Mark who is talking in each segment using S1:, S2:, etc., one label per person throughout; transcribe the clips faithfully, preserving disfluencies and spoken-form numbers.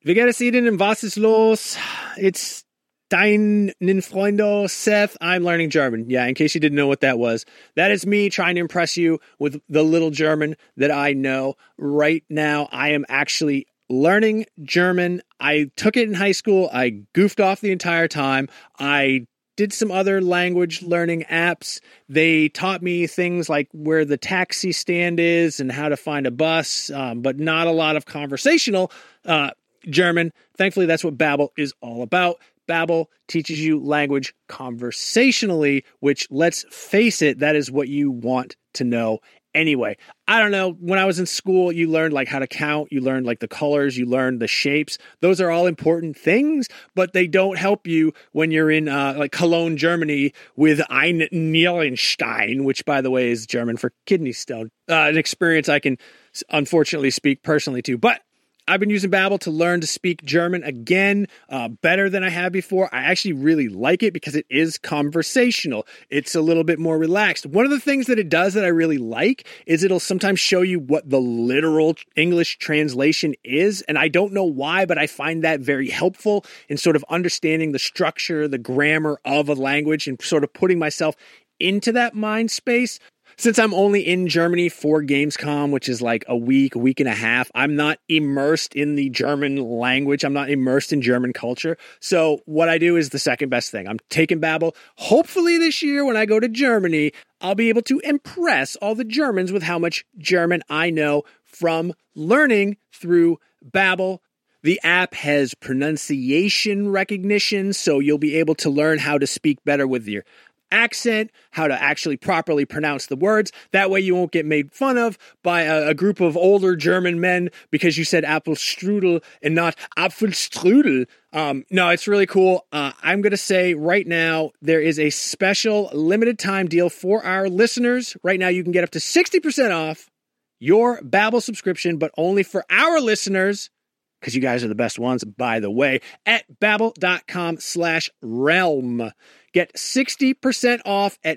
S1: Wir gerne sehen in was ist los? It's deinen Freunde Seth. I'm learning German. Yeah, in case you didn't know what that was. That is me trying to impress you with the little German that I know. Right now, I am actually learning German. I took it in high school. I goofed off the entire time. I did some other language learning apps. They taught me things like where the taxi stand is and how to find a bus, um, but not a lot of conversational uh, German. Thankfully, that's what Babbel is all about. Babbel teaches you language conversationally, which, let's face it, that is what you want to know anyway. I don't know. When I was in school, you learned like how to count. You learned like the colors. You learned the shapes. Those are all important things, but they don't help you when you're in uh, like Cologne, Germany with Ein Nierenstein, which, by the way, is German for kidney stone. Uh, an experience I can unfortunately speak personally to, but I've been using Babbel to learn to speak German again, uh, better than I have before. I actually really like it because it is conversational. It's a little bit more relaxed. One of the things that it does that I really like is it'll sometimes show you what the literal English translation is. And I don't know why, but I find that very helpful in sort of understanding the structure, the grammar of a language and sort of putting myself into that mind space. Since I'm only in Germany for Gamescom, which is like a week, week and a half, I'm not immersed in the German language. I'm not immersed in German culture. So what I do is the second best thing. I'm taking Babbel. Hopefully this year when I go to Germany, I'll be able to impress all the Germans with how much German I know from learning through Babbel. The app has pronunciation recognition, so you'll be able to learn how to speak better with your accent, how to actually properly pronounce the words. That way you won't get made fun of by a, a group of older German men because you said Apfelstrudel and not Apfelstrudel. Um, no, it's really cool. Uh, I'm going to say right now there is a special limited time deal for our listeners. Right now you can get up to sixty percent off your Babbel subscription, but only for our listeners, because you guys are the best ones, by the way, at babbel.com slash realm. Get sixty percent off at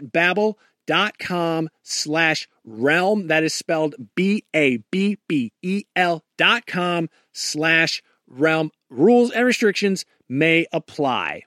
S1: babbel.com slash realm. That is spelled B A B B E L dot com slash realm. Rules and restrictions may apply.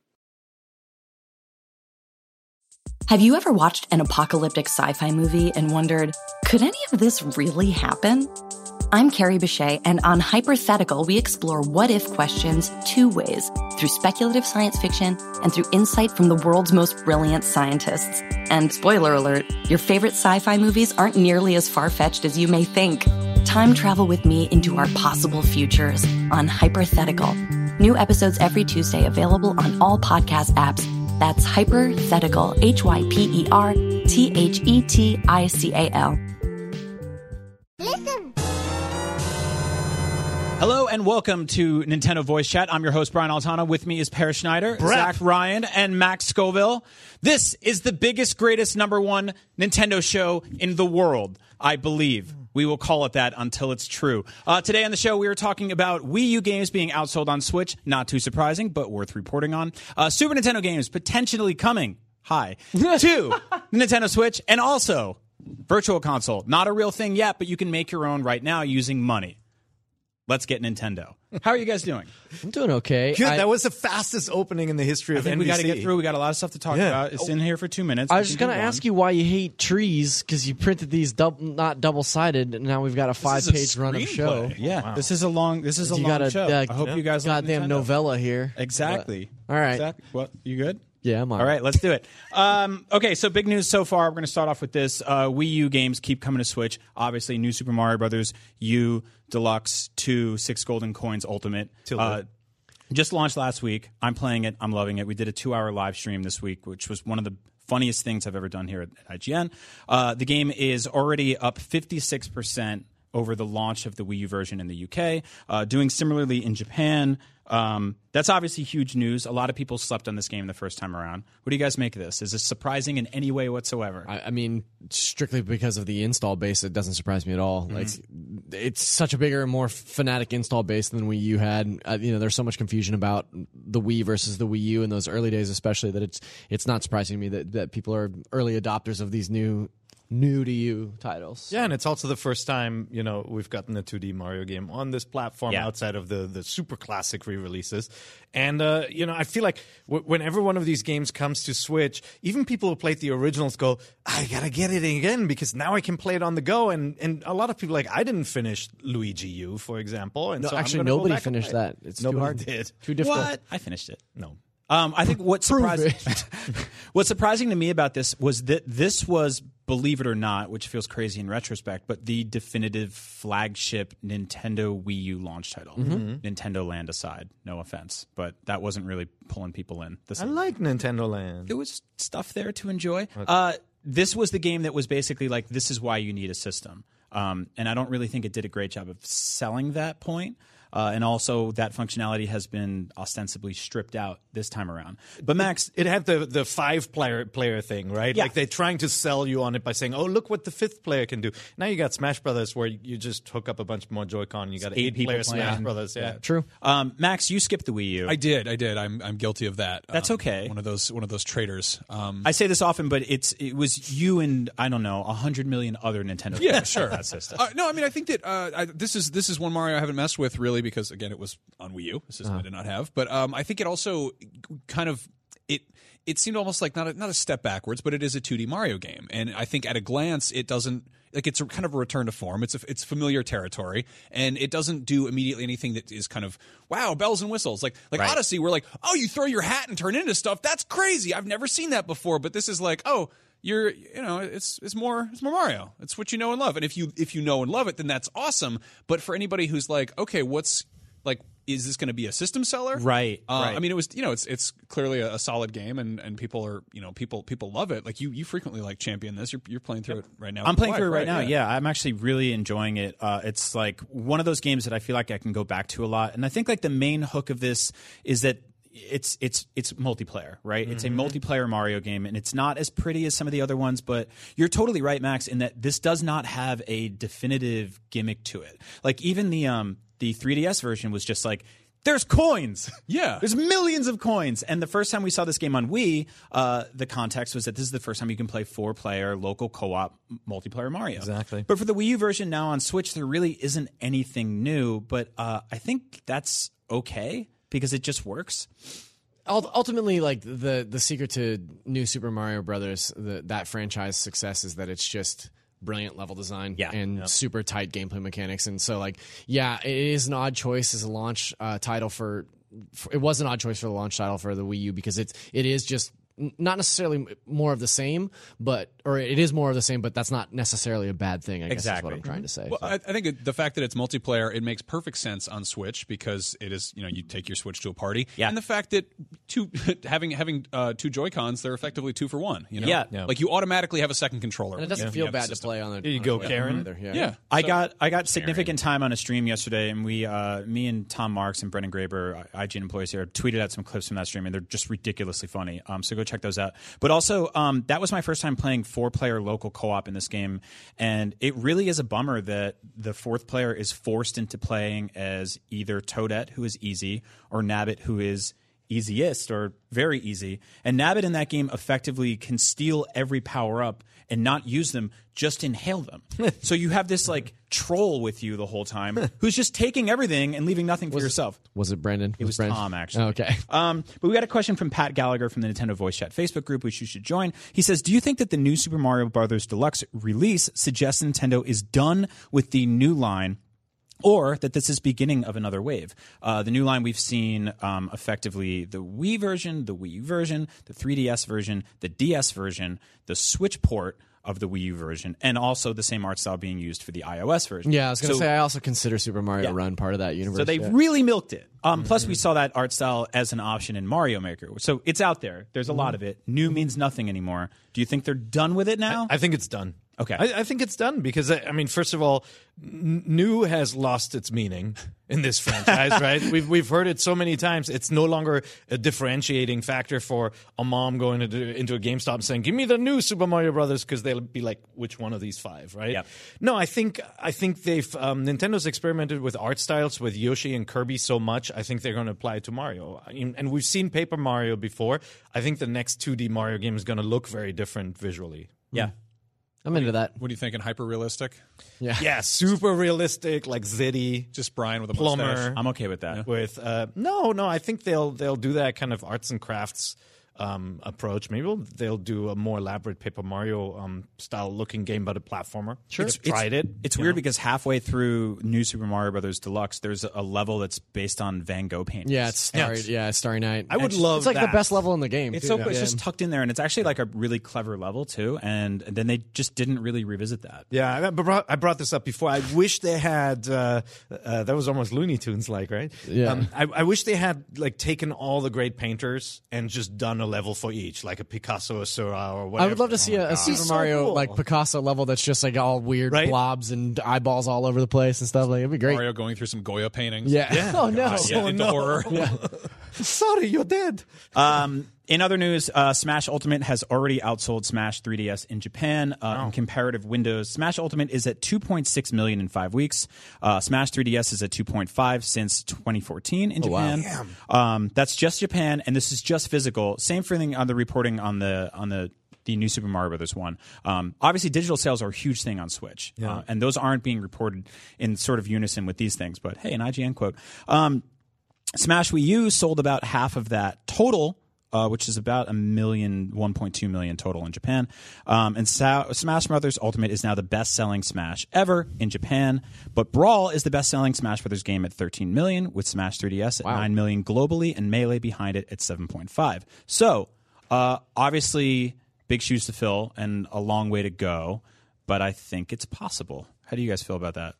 S2: Have you ever watched an apocalyptic sci-fi movie and wondered, could any of this really happen? I'm Carrie Bechet, and on Hypothetical, we explore what-if questions two ways, through speculative science fiction and through insight from the world's most brilliant scientists. And spoiler alert, your favorite sci-fi movies aren't nearly as far-fetched as you may think. Time travel with me into our possible futures on Hypothetical. New episodes every Tuesday available on all podcast apps. That's Hypothetical, H Y P E R T H E T I C A L.
S3: Listen.
S4: Hello and welcome to Nintendo Voice Chat. I'm your host, Brian Altano. With me is Per Schneider,
S5: Brett.
S4: Zach Ryan, and Max Scoville. This is the biggest, greatest number one Nintendo show in the world, I believe. We will call it that until it's true. Uh, today on the show, we are talking about Wii U games being outsold on Switch. Not too surprising, but worth reporting on. Uh, Super Nintendo games potentially coming, hi, to the Nintendo Switch. And also, Virtual Console. Not a real thing yet, but you can make your own right now using money. Let's get Nintendo. How are you guys doing?
S5: I'm doing okay.
S6: Good.
S5: I,
S6: that was the fastest opening in the history
S4: I
S6: of
S4: think
S6: N B C.
S4: we got to get through. We got a lot of stuff to talk
S6: Yeah.
S4: about. It's in here for two minutes.
S5: I
S4: We
S5: was just
S4: can
S5: going
S4: do
S5: to ask
S4: one.
S5: you why you hate trees, because you printed these dub- not double-sided, and now we've got a five-page run of show.
S6: screenplay.
S4: Yeah,
S6: Wow.
S4: this is a long. This is a
S5: You
S4: long
S5: got a
S4: show.
S5: uh,
S4: I hope you guys like
S5: goddamn
S4: Nintendo.
S5: novella here.
S4: Exactly.
S5: But- all right.
S4: Exactly. What? You good?
S5: Yeah, I'm on.
S4: All right, let's do it. Um, okay, so big news so far. We're going to start off with this. Uh, Wii U games keep coming to Switch. Obviously, New Super Mario Brothers U Deluxe two, Six Golden Coins Ultimate. Uh, just launched last week. I'm playing it. I'm loving it. We did a two-hour live stream this week, which was one of the funniest things I've ever done here at I G N. Uh, the game is already up fifty-six percent over the launch of the Wii U version in the U K, uh, doing similarly in Japan. Um, that's obviously huge news. A lot of people slept on this game the first time around. What do you guys make of this? Is this surprising in any way whatsoever?
S5: I, I mean, strictly because of the install base, it doesn't surprise me at all. Mm-hmm. Like, it's such a bigger and more fanatic install base than Wii U had. Uh, you know, there's so much confusion about the Wii versus the Wii U in those early days, especially, that it's it's not surprising to me that, that people are early adopters of these new new to you titles.
S6: Yeah, and it's also the first time, you know, we've gotten a two D Mario game on this platform
S4: Yeah.
S6: outside of the, the super classic re-releases. And, uh, you know, I feel like w- whenever one of these games comes to Switch, even people who played the originals go, I gotta get it again because now I can play it on the go. And, and a lot of people, like, I didn't finish Luigi U, for example. And
S5: No,
S6: so I'm
S5: actually,
S6: gonna go
S5: nobody
S6: back and
S5: finished
S6: play
S5: that.
S6: it.
S5: It's
S6: Nobody
S5: too hard.
S6: did.
S5: Too difficult.
S4: What? I finished it.
S6: No.
S4: Um, I think what
S5: Prove
S4: surprised what's surprising to me about this was that this was, believe it or not, which feels crazy in retrospect, but the definitive flagship Nintendo Wii U launch title.
S5: Mm-hmm.
S4: Nintendo Land aside, no offense, but that wasn't really pulling people in. The
S6: I
S4: same.
S6: like Nintendo Land.
S4: There was stuff there to enjoy. Uh, this was the game that was basically like, this is why you need a system. Um, and I don't really think it did a great job of selling that point. Uh, and also, that functionality has been ostensibly stripped out this time around. But Max,
S6: It had the, the five player player thing, right?
S4: Yeah.
S6: Like they're trying to sell you on it by saying, "Oh, look what the fifth player can do." Now you got Smash Brothers, where you just hook up a bunch more Joy-Con. And you got
S4: eight
S6: eight,
S4: people
S6: player
S4: playing.
S6: Smash Brothers. Yeah,
S5: True.
S4: um, Max, you skipped the Wii U.
S3: I did, I did. I'm I'm guilty of that.
S4: That's
S3: Um,
S4: okay.
S3: One of those one of those traitors. Um,
S4: I say this often, but it's it was you and I don't know a hundred million other Nintendo.
S3: Yeah,
S4: players
S3: sure.
S4: on That system.
S3: Uh, no, I mean I think that uh, I, this is this is one Mario I haven't messed with really because again it was on Wii U. A system I did not have, but um, I think it also kind of it it seemed almost like not a, not a step backwards, but it is a two D Mario game, and I think at a glance it doesn't. Like it's a kind of a return to form. It's a, it's familiar territory, and it doesn't do immediately anything that is kind of wow bells and whistles. Like like
S4: Right.
S3: Odyssey, we're like, oh, you throw your hat and turn into stuff. That's crazy. I've never seen that before. But this is like, oh, you're you know, it's it's more it's more Mario. It's what you know and love. And if you if you know and love it, then that's awesome. But for anybody who's like, okay, what's like. Is this going to be a system seller?
S4: Right,
S3: Uh,
S4: right.
S3: I mean, it was you know, it's it's clearly a, a solid game, and, and people are you know people people love it. Like you you frequently like champion this. You're you're playing through it right now.
S4: I'm playing
S3: Why?
S4: through it right, now.
S3: yeah.
S4: Yeah, I'm actually really enjoying it. Uh, it's like one of those games that I feel like I can go back to a lot. And I think like the main hook of this is that it's it's it's multiplayer, right? It's a multiplayer Mario game, and it's not as pretty as some of the other ones. But you're totally right, Max, in that this does not have a definitive gimmick to it. Like even the um the three D S version was just like. There's coins.
S3: Yeah.
S4: There's millions of coins. And the first time we saw this game on Wii, uh, the context was that this is the first time you can play four-player local co-op multiplayer Mario.
S6: Exactly.
S4: But for the Wii U version now on Switch, there really isn't anything new. But uh, I think that's okay because it just works.
S5: Ult- Ultimately, like the the secret to New Super Mario Brothers, the, that franchise success is that it's just brilliant level design
S4: Yeah.
S5: and
S4: Yep.
S5: super tight gameplay mechanics. And so, like, yeah, it is an odd choice as a launch uh, title for, for. It was an odd choice for the launch title for the Wii U because it's it is just n- not necessarily more of the same, but or it is more of the same, but that's not necessarily a bad thing. I guess is
S4: Exactly.
S5: what I'm trying to say.
S3: Well, I, I think it, the fact that it's multiplayer, it makes perfect sense on Switch because it is, you know, you take your Switch to a party,
S4: Yeah.
S3: and the fact that two having having uh, two Joy Cons, they're effectively two for one. You know,
S4: Yeah. Yeah.
S3: like you automatically have a second controller.
S5: and it doesn't
S3: when
S5: feel
S3: you have the
S5: bad to
S3: system.
S5: play on the.
S6: There you
S5: on
S6: go,
S5: the-
S6: Karen.
S5: either, Yeah.
S3: Yeah,
S4: I
S3: So-
S4: got I got significant time on a stream yesterday, and we, uh, me and Tom Marks and Brendan Graber, I G N employees here, tweeted out some clips from that stream, and they're just ridiculously funny. Um, so go check those out. But also, um, that was my first time playing four-player local co-op in this game, and it really is a bummer that the fourth player is forced into playing as either Toadette, who is easy, or Nabbit, who is easiest or very easy. And Nabbit in that game effectively can steal every power up and not use them, just inhale them. So you have this like troll with you the whole time who's just taking everything and leaving nothing for yourself.
S5: Was it Brandon?
S4: It was
S5: Brandon?
S4: Tom, actually.
S5: Oh, okay.
S4: Um, but we got a question from Pat Gallagher from the Nintendo Voice Chat Facebook group, which you should join. He says, do you think that the new Super Mario Bros. Deluxe release suggests Nintendo is done with the new line, or that this is beginning of another wave? Uh, the new line we've seen um, effectively the Wii version, the Wii U version, the three D S version, the D S version, the Switch port of the Wii U version, and also the same art style being used for the iOS version.
S5: Yeah, I was going to
S4: So-
S5: say I also consider Super Mario
S4: Yeah.
S5: Run part of that universe.
S4: So they
S5: yeah.
S4: really milked it. Um, Plus, we saw that art style as an option in Mario Maker. So it's out there. There's a lot of it. New means nothing anymore. Do you think they're done with it now?
S6: I think it's done.
S4: Okay.
S6: I, I think it's done because, I, I mean, first of all, n- new has lost its meaning in this franchise, right? We've we've heard it so many times. It's no longer a differentiating factor for a mom going into, into a GameStop and saying, "Give me the new Super Mario Brothers," because they'll be like, "Which one of these five?" Right?
S4: Yep.
S6: No, I think I think they've um, Nintendo's experimented with art styles with Yoshi and Kirby so much. I think they're going to apply it to Mario, I mean, and we've seen Paper Mario before. I think the next two D Mario game is going to look very different visually.
S4: yeah.
S5: I'm into that.
S3: What are you thinking? Hyper realistic?
S5: Yeah.
S6: Yeah, super realistic, like Zitty.
S3: Just Brian with a
S6: Plumber.
S3: mustache.
S4: I'm okay with that.
S6: With uh, no, no, I think they'll they'll do that kind of arts and crafts um, approach. Maybe they'll, they'll do a more elaborate Paper Mario um, style looking game, but a platformer. Sure,
S4: It's-
S6: tried it.
S4: It's
S6: you
S4: weird
S6: know?
S4: because halfway through New Super Mario Brothers Deluxe, there's a level that's based on Van Gogh paintings.
S5: Yeah, it's Starry,
S6: Yes.
S5: yeah, Starry Night.
S6: I would
S5: it's,
S6: love
S5: It's like
S6: that.
S5: the best level in the game.
S4: It's
S5: too.
S4: so cool. It's
S5: Yeah.
S4: just tucked in there, and it's actually like a really clever level too. And, and then they just didn't really revisit that.
S6: Yeah, I brought, I brought this up before. I wish they had. Uh, uh, that was almost Looney Tunes like, right?
S5: Yeah.
S6: Um, I, I wish they had like taken all the great painters and just done a level for each, like a Picasso, a Seurat, or whatever.
S5: I would love to see
S6: Oh my
S5: a, a
S6: God.
S5: Super
S6: He's so
S5: Mario
S6: cool.
S5: like Picasso level that's just like all weird
S6: Right?
S5: blobs and eyeballs all over the place and stuff. Like it'd be great.
S3: Mario going through some Goya paintings.
S5: Yeah. Oh no.
S3: God, yeah, into horror.
S6: Sorry, you're dead.
S4: Um, in other news, uh, Smash Ultimate has already outsold Smash three D S in Japan. Uh, In comparative windows, Smash Ultimate is at two point six million in five weeks. Uh, Smash three D S is at two point five since twenty fourteen in Japan. Um, that's just Japan, and this is just physical. Same thing on the reporting on the on the. The new Super Mario Brothers one. Um, obviously, digital sales are a huge thing on Switch, uh, and those aren't being reported in sort of unison with these things. But hey, an I G N quote: um, Smash Wii U sold about half of that total, uh, which is about a million, one point two million total in Japan. Um, and Sa- Smash Brothers Ultimate is now the best-selling Smash ever in Japan. But Brawl is the best-selling Smash Brothers game at thirteen million, with Smash three D S at nine million globally, and Melee behind it at seven point five. So, uh, obviously. Big shoes to fill and a long way to go, but I think it's possible. How do you guys feel about that?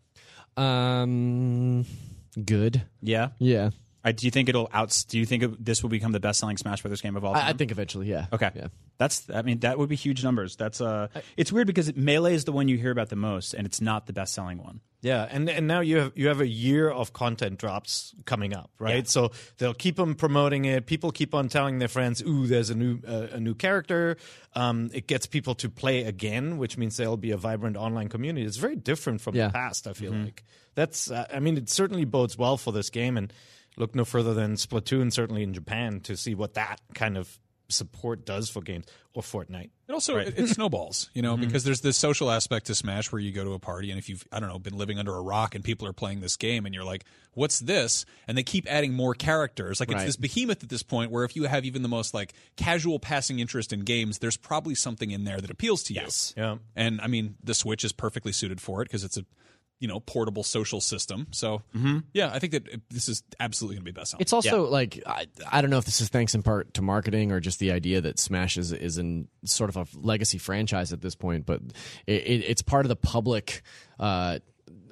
S5: Um, good.
S4: Yeah,
S5: Yeah.
S4: I, do you think it'll out? Do you think it, this will become the best-selling Smash Brothers game of all time?
S5: I, I think eventually, yeah.
S4: Okay,
S5: Yeah.
S4: that's. I mean, that would be huge numbers. That's uh, it's weird because Melee is the one you hear about the most, and it's not the best-selling one.
S6: Yeah, and and now you have you have a year of content drops coming up, right?
S4: Yeah.
S6: So they'll keep them promoting it. People keep on telling their friends, "Ooh, there's a new uh, a new character." Um, it gets people to play again, which means there'll be a vibrant online community. It's very different from
S5: Yeah.
S6: the past. I feel like that's. Uh, I mean, it certainly bodes well for this game, and look no further than Splatoon, certainly in Japan, to see what that kind of support does for games, or Fortnite.
S3: It also it, it snowballs, you know, because there's this social aspect to Smash where you go to a party and if you've I don't know been living under a rock and people are playing this game and you're like, what's this? And they keep adding more characters. Like it's
S5: Right.
S3: this behemoth at this point where if you have even the most like casual passing interest in games, there's probably something in there that appeals to you.
S4: Yes.
S6: Yeah.
S3: And I mean, the Switch is perfectly suited for it because it's a you know portable social system. So yeah, I think that it, this is absolutely going to be best selling.
S5: It's also like I, I don't know if this is thanks in part to marketing or just the idea that Smash is is in sort of a legacy franchise at this point, but it, it, it's part of the public uh,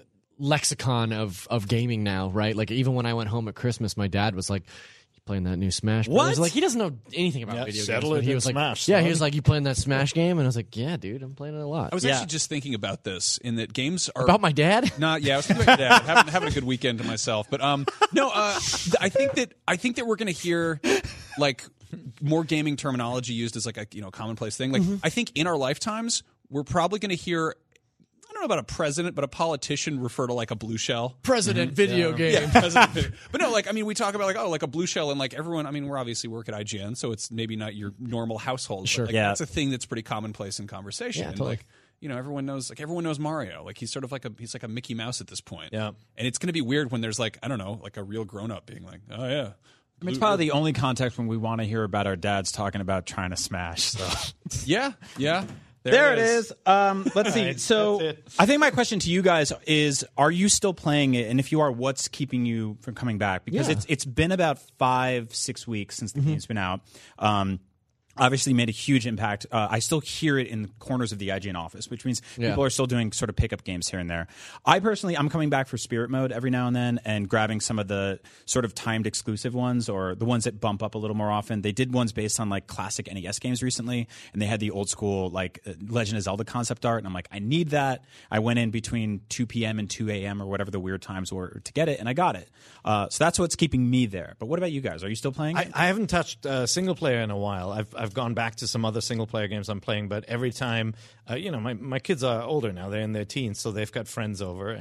S5: lexicon of of gaming now, right? Like even when I went home at Christmas, my dad was like, "You playing that new Smash?" Brothers?"
S6: What?
S5: Like he doesn't know anything about
S6: Yeah,
S5: video
S6: settle
S5: games.
S6: it
S5: but he
S6: in
S5: was like,
S6: Smash,
S5: "Yeah,"
S6: son.
S5: he was like, "You playing that Smash game?" And I was like, "Yeah, dude, I'm playing it a lot."
S3: I was
S4: Yeah.
S3: actually just thinking about this in that games are
S5: About my dad?
S3: Not yeah, I was thinking about your dad. having, having a good weekend to myself, but um, no, uh, th- I think that I think that we're going to hear like more gaming terminology used as like a you know commonplace thing. Like I think in our lifetimes, we're probably going to hear. I don't know about a president, but a politician refer to like a blue shell.
S5: President video game.
S3: Yeah, president. But no, like I mean, we talk about like oh, like a blue shell, and like everyone. I mean, we're obviously work at I G N, so it's maybe not your normal household.
S5: Sure.
S3: but, like,
S4: Yeah.
S3: that's a thing that's pretty commonplace in conversation.
S5: Yeah,
S3: and
S5: totally.
S3: like you know, everyone knows like everyone knows Mario. Like he's sort of like a he's like a Mickey Mouse at this point.
S6: Yeah.
S3: and it's going to be weird when there's like I don't know, like a real grown up being like, oh yeah.
S4: I mean, it's probably the only context when we want to hear about our dads talking about trying to smash. So.
S3: Yeah, yeah.
S4: There it is. Um, let's see.
S6: Right,
S4: So,
S6: that's it.
S4: I think my question to you guys is: are you still playing it? And if you are, what's keeping you from coming back? Because
S5: Yeah.
S4: it's it's been about five, six weeks since the game's been out. Um, obviously, made a huge impact. Uh, I still hear it in the corners of the I G N office, which means
S5: Yeah.
S4: people are still doing sort of pickup games here and there. I personally, I'm coming back for Spirit Mode every now and then and grabbing some of the sort of timed exclusive ones or the ones that bump up a little more often. They did ones based on like classic N E S games recently, and they had the old school like uh, Legend of Zelda concept art, and I'm like, I need that. I went in between two p.m. and two a.m. or whatever the weird times were to get it, and I got it. Uh, so that's what's keeping me there. But what about you guys? Are you still playing it?
S6: I, I haven't touched uh, single player in a while. I've I've gone back to some other single player games I'm playing, but every time, uh, you know, my, my kids are older now; they're in their teens, so they've got friends over, and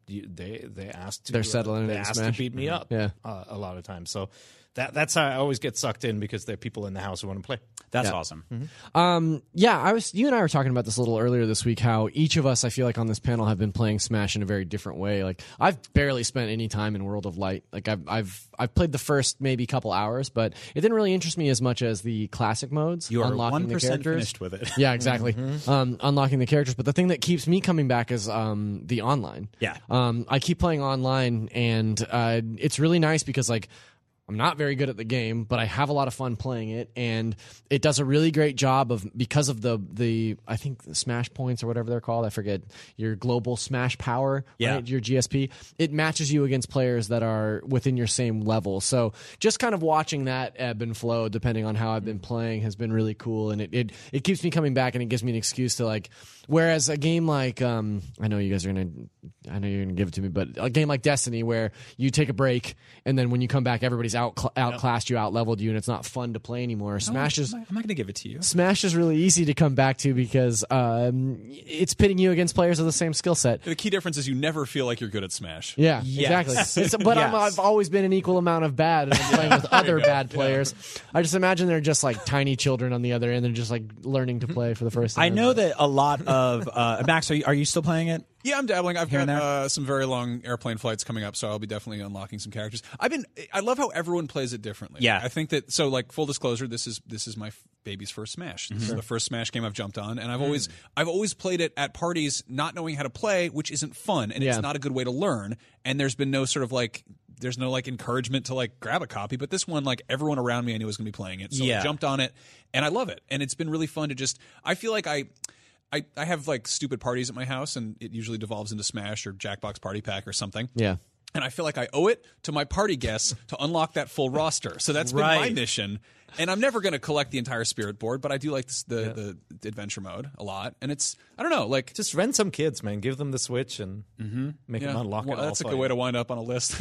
S6: you, they they ask to
S5: They're settling
S6: they
S5: in
S6: ask
S5: Smash.
S6: to beat me up.
S5: Yeah.
S6: uh, a lot of times. So that that's how I always get sucked in because there are people in the house who want to play.
S4: That's
S5: Yeah.
S4: awesome.
S5: Um, yeah, I was. You and I were talking about this a little earlier this week. How each of us, I feel like, on this panel, have been playing Smash in a very different way. Like, I've barely spent any time in World of Light. Like, I've I've I've played the first maybe couple hours, but it didn't really interest me as much as the classic modes.
S4: You are
S5: unlocking
S4: one
S5: the
S4: percent
S5: characters.
S4: finished with it.
S5: Yeah, exactly. Um, unlocking the characters, but the thing that keeps me coming back is um, the online.
S4: Yeah.
S5: Um, I keep playing online, and uh, it's really nice because like. I'm not very good at the game, but I have a lot of fun playing it, and it does a really great job of because of the the I think the Smash points or whatever they're called. I forget your global Smash power,
S4: Yeah.
S5: right? Your G S P. It matches you against players that are within your same level. So just kind of watching that ebb and flow, depending on how I've been playing, has been really cool, and it it, it keeps me coming back, and it gives me an excuse to like. Whereas a game like um, I know you guys are gonna, I know you're gonna give it to me, but a game like Destiny where you take a break and then when you come back, everybody's out outclassed you, out leveled you, and it's not fun to play anymore. Smash is
S4: I'm not, I'm not going to give it to you.
S5: Smash is really easy to come back to because um, it's pitting you against players of the same skill set.
S3: The key difference is you never feel like you're good at Smash.
S5: Yeah,
S4: Yes.
S5: exactly. It's, but I'm,
S4: Yes.
S5: I've always been an equal amount of bad, and I'm playing with other bad players. I just imagine they're just like tiny children on the other end. They're just like learning to play for the first time.
S4: I know that a lot of uh, Max. Are you, are you still playing it?
S3: Yeah, I'm dabbling. I've
S4: Here
S3: got
S4: and there?
S3: uh, some very long airplane flights coming up, so I'll be definitely unlocking some characters. I've been. I love how everyone plays it differently.
S4: Yeah.
S3: I think that. So, like, full disclosure, this is this is my f- baby's first Smash. This is the first Smash game I've jumped on, and I've always I've always played it at parties, not knowing how to play, which isn't fun, and
S5: Yeah.
S3: it's not a good way to learn. And there's been no sort of like. There's no like encouragement to like grab a copy, but this one, like everyone around me I knew was going to be playing it, so
S4: Yeah.
S3: I jumped on it, and I love it, and it's been really fun to just. I feel like I. I, I have like stupid parties at my house, and it usually devolves into Smash or Jackbox Party Pack or something.
S5: Yeah.
S3: And I feel like I owe it to my party guests to unlock that full roster. So that's been my
S4: Right.
S3: mission. And I'm never going to collect the entire Spirit board, but I do like this, the, the adventure mode a lot. And it's, I don't know, like.
S6: Just rent some kids, man. Give them the Switch and make
S3: Yeah,
S6: them unlock
S3: well,
S6: it all.
S3: that's a
S6: for
S3: good
S6: you.
S3: way to wind up on a list.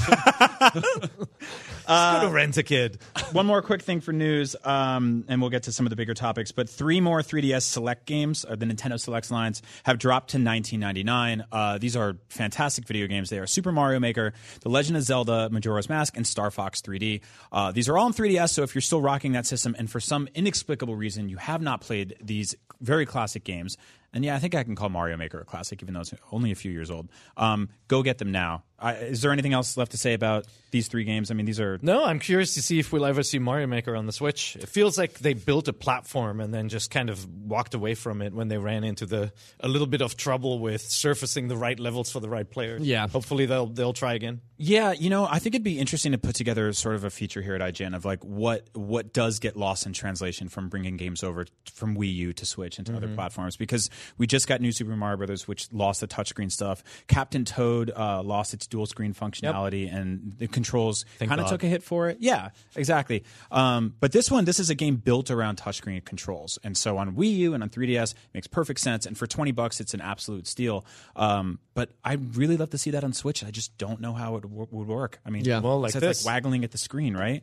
S6: Go to rent a kid.
S4: One more quick thing for news, um, and we'll get to some of the bigger topics. But three more three D S Select games, or the Nintendo Selects lines, have dropped to nineteen ninety-nine. Uh, these are fantastic video games. They are Super Mario Maker, The Legend of Zelda: Majora's Mask, and Star Fox three D. Uh, these are all in three D S, so if you're still rocking that system, and for some inexplicable reason you have not played these very classic games, and yeah, I think I can call Mario Maker a classic, even though it's only a few years old. Um, go get them now. I, is there anything else left to say about these three games? I mean, these are
S6: No, I'm curious to see if we'll ever see Mario Maker on the Switch. It feels like they built a platform and then just kind of walked away from it when they ran into the a little bit of trouble with surfacing the right levels for the right players.
S5: Yeah.
S6: Hopefully they'll they'll try again.
S4: Yeah, you know, I think it'd be interesting to put together sort of a feature here at I G N of like what what does get lost in translation from bringing games over from Wii U to Switch into other platforms, because we just got New Super Mario Brothers, which lost the touchscreen stuff. Captain Toad uh, lost its dual screen functionality, and the controls kind of
S6: God.
S4: took a hit for it. Yeah, exactly. Um, but this one, this is a game built around touchscreen controls, and so on Wii U and on three D S makes perfect sense. And for twenty bucks, it's an absolute steal. Um, but I'd really love to see that on Switch. I just don't know how it w- would work. I mean,
S5: Yeah.
S6: Well, like
S4: it's
S6: this.
S4: like waggling at the screen, right?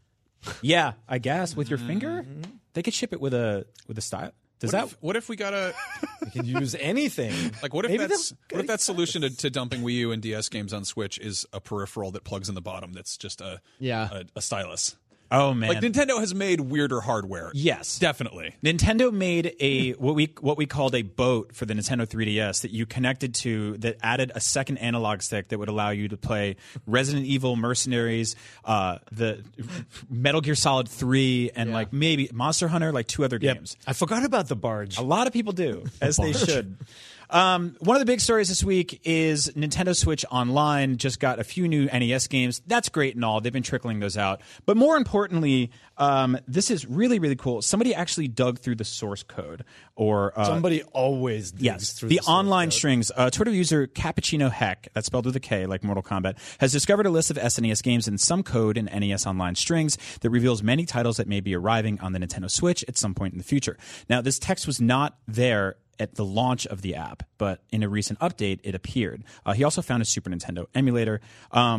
S4: Yeah, I guess with your finger, they could ship it with a with a style. Does
S3: What
S4: that?
S3: if, what if we got a
S6: You can use anything.
S3: like? What if
S6: Maybe
S3: that's
S6: they'll-
S3: what if that solution to, to dumping Wii U and D S games on Switch is a peripheral that plugs in the bottom that's just a
S5: Yeah.
S3: a, a stylus?
S4: Oh man,
S3: Like Nintendo has made weirder hardware.
S4: Yes.
S3: definitely.
S4: Nintendo made a what we what we called a boat for the Nintendo three D S that you connected to that added a second analog stick that would allow you to play Resident Evil, Mercenaries, uh, the Metal Gear Solid three, and like maybe Monster Hunter, like two other
S6: Yep.
S4: games.
S6: I forgot about the barge.
S4: A lot of people do, as they should. Um, one of the big stories this week is Nintendo Switch Online just got a few new N E S games. That's great and all. They've been trickling those out. But more importantly, um, this is really, really cool. Somebody actually dug through the source code. or uh,
S6: Somebody always digs
S4: Yes,
S6: through
S4: the,
S6: the, source
S4: online
S6: code.
S4: strings. Uh, Twitter user Cappuccino Heck, that's spelled with a K, like Mortal Kombat, has discovered a list of S N E S games and some code in N E S Online strings that reveals many titles that may be arriving on the Nintendo Switch at some point in the future. Now, this text was not there at the launch of the app, but in a recent update, it appeared. Uh, he also found a Super Nintendo emulator. Um,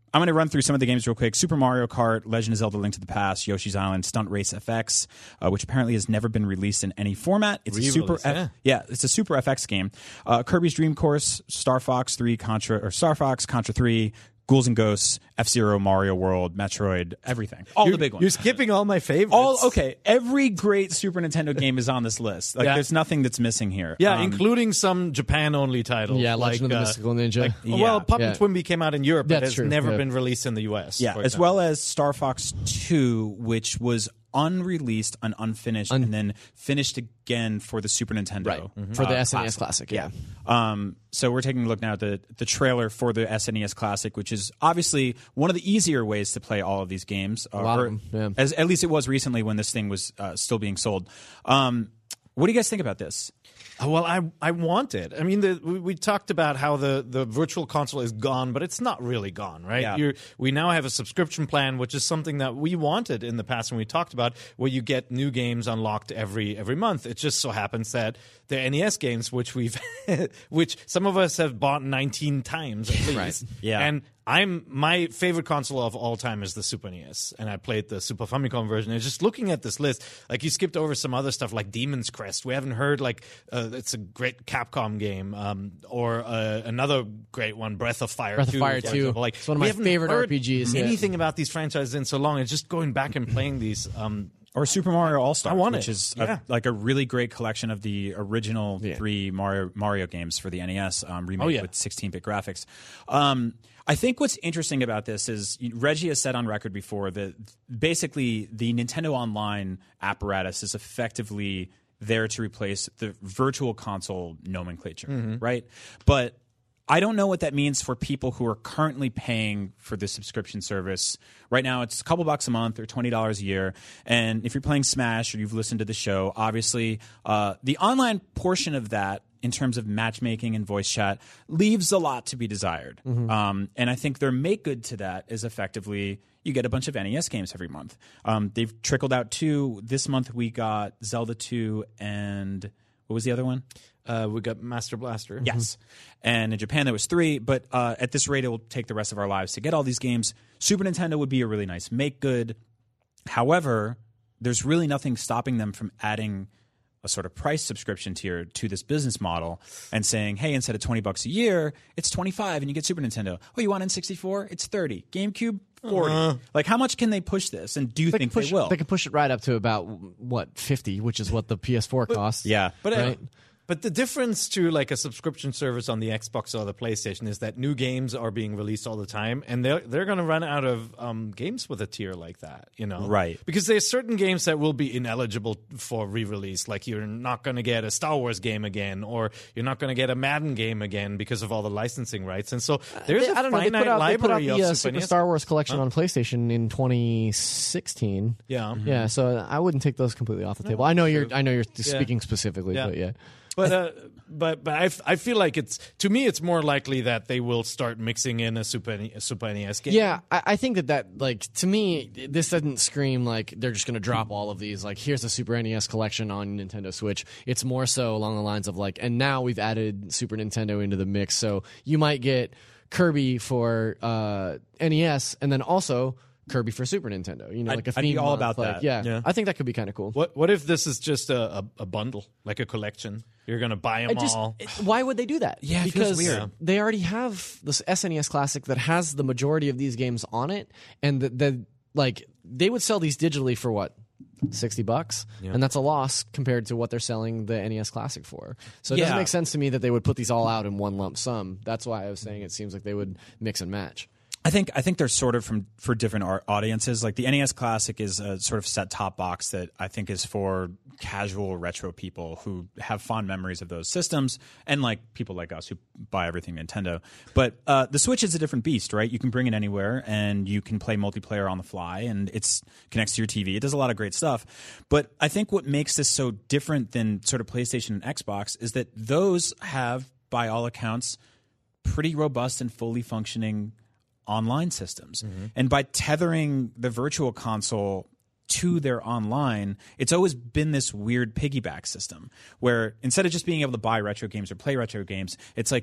S4: I'm going to run through some of the games real quick. Super Mario Kart, Legend of Zelda: Link to the Past, Yoshi's Island, Stunt Race F X, uh, which apparently has never been released in any format. It's
S6: Re-release,
S4: a super,
S6: yeah.
S4: F- yeah, it's a Super F X game. Uh, Kirby's Dream Course, Star Fox three, Contra or Star Fox, Contra three, Ghouls and Ghosts, F-Zero, Mario World, Metroid, everything. All
S6: You're-
S4: the big ones.
S6: You're skipping all my favorites.
S4: All okay. Every great Super Nintendo game is on this list. Like,
S6: Yeah.
S4: there's nothing that's missing here.
S6: Yeah,
S4: Um,
S6: including some Japan-only titles.
S5: Yeah,
S6: like,
S5: Legend of the
S6: uh,
S5: Mystical Ninja.
S6: like-
S4: Yeah.
S6: Well, Puppet
S5: Yeah.
S6: Twimby came out in Europe, but
S5: That's
S6: has
S5: true,
S6: never
S5: yeah.
S6: been released in the U S.
S4: Yeah,
S6: for
S4: as
S6: example.
S4: well as Star Fox two, which was unreleased and unfinished, and then finished again for the Super Nintendo.
S5: Right. For the
S4: uh,
S5: S N E S Classic, yeah.
S4: Um, so we're taking a look now at the, the trailer for the S N E S Classic, which is obviously one of the easier ways to play all of these games. A
S5: lot of them, yeah.
S4: As, at least it was recently when this thing was uh, still being sold. Um, what do you guys think about this?
S6: Uh, Well, I I want it. I mean, the, we, we talked about how the, the virtual console is gone, but it's not really gone, right?
S4: Yeah.
S6: You're, we now have a subscription plan, which is something that we wanted in the past, and we talked about, where you get new games unlocked every every month. It just so happens that the N E S games, which we've, which some of us have bought nineteen times at least,
S5: Right.
S4: Yeah.
S6: and I'm my favorite console of all time is the Super N E S, and I played the Super Famicom version. And just looking at this list, like you skipped over some other stuff like Demon's Crest. We haven't heard like uh, it's a great Capcom game, um, or uh, another great one, Breath of Fire.
S5: Breath of
S6: two,
S5: Fire
S6: for
S5: two.
S6: example. Like
S5: It's one of
S6: we
S5: my
S6: haven't
S5: favorite
S6: heard
S5: R P Gs, yeah.
S6: Anything about these franchises in so long, and just going back and playing these. Um,
S4: Or Super Mario All Stars,
S6: I want
S4: which
S6: it.
S4: is
S6: Yeah.
S4: a, like a really great collection of the original
S5: Yeah.
S4: three Mario Mario games for the N E S, um, remade
S6: Oh, yeah.
S4: with sixteen-bit graphics. Um, I think what's interesting about this is Reggie has said on record before that basically the Nintendo Online apparatus is effectively there to replace the virtual console nomenclature,
S6: Mm-hmm.
S4: right? But I don't know what that means for people who are currently paying for the subscription service. Right now, it's a couple bucks a month or twenty dollars a year. And if you're playing Smash or you've listened to the show, obviously uh, the online portion of that in terms of matchmaking and voice chat leaves a lot to be desired.
S5: Mm-hmm.
S4: Um, and I think their make good to that is effectively you get a bunch of N E S games every month. Um, they've trickled out two. This month we got Zelda two and what was the other one?
S6: uh, we got Master Blaster.
S4: Yes. And in Japan, there was three. But uh, at this rate, it will take the rest of our lives to get all these games. Super Nintendo would be a really nice make good. However, there's really nothing stopping them from adding a sort of price subscription tier to this business model and saying, hey, instead of twenty bucks a year, it's twenty-five and you get Super Nintendo. Oh, you want N sixty-four? It's thirty. GameCube? forty. Uh-huh. Like, how much can they push this? And do you
S5: They
S4: think
S5: can push,
S4: they will?
S5: They can push it right up to about what fifty, which is what the P S four costs.
S4: yeah.
S6: But uh,
S5: Right.
S6: but the difference to like a subscription service on the Xbox or the PlayStation is that new games are being released all the time, and they're they're going to run out of um, games with a tier like that, you know,
S4: Right.
S6: Because there's certain games that will be ineligible for re-release, like you're not going to get a Star Wars game again, or you're not going to get a Madden game again because of all the licensing rights, and so there's
S5: They-
S6: a
S5: I don't know. They
S6: finite
S5: put out, they put out
S6: library
S5: the uh,
S6: of
S5: Super
S6: Super
S5: Star Wars collection on PlayStation in twenty sixteen.
S6: Yeah.
S5: Yeah, so I wouldn't take those completely off the table. I know you're. I know you're speaking specifically,
S6: Yeah.
S5: but yeah.
S6: But uh, but but I, f- I feel like it's to me it's more likely that they will start mixing in a Super N- a Super N E S game.
S5: Yeah, I, I think that that like to me, this doesn't scream like they're just going to drop all of these. Like, here's the Super N E S collection on Nintendo Switch. It's more so along the lines of like, and now we've added Super Nintendo into the mix, so you might get Kirby for uh, N E S, and then also Kirby for Super Nintendo. You know,
S4: I'd-
S5: like a
S4: I'd be
S5: theme
S4: all
S5: month,
S4: about
S5: like,
S4: that.
S5: Yeah,
S6: Yeah.
S5: I think that could be kind of cool.
S6: What what if this is just a, a, a bundle, like a collection? You're gonna buy them
S5: I just,
S6: all.
S5: why would they do that?
S4: Yeah, it feels
S5: because
S4: weird.
S5: they already have this S N E S Classic that has the majority of these games on it, and the, the like they would sell these digitally for what sixty bucks, and that's a loss compared to what they're selling the N E S Classic for. So it
S4: Yeah.
S5: doesn't make sense to me that they would put these all out in one lump sum. That's why I was saying it seems like they would mix and match.
S4: I think I think they're sort of from for different art audiences. Like the N E S Classic is a sort of set top box that I think is for casual retro people who have fond memories of those systems, and like people like us who buy everything Nintendo. But uh, the Switch is a different beast, right? You can bring it anywhere, and you can play multiplayer on the fly, and it's connects to your T V. It does a lot of great stuff. But I think what makes this so different than sort of PlayStation and Xbox is that those have, by all accounts, pretty robust and fully functioning online systems.
S6: Mm-hmm.
S4: And by tethering the virtual console to their online, it's always been this weird piggyback system where instead of just being able to buy retro games or play retro games, it's like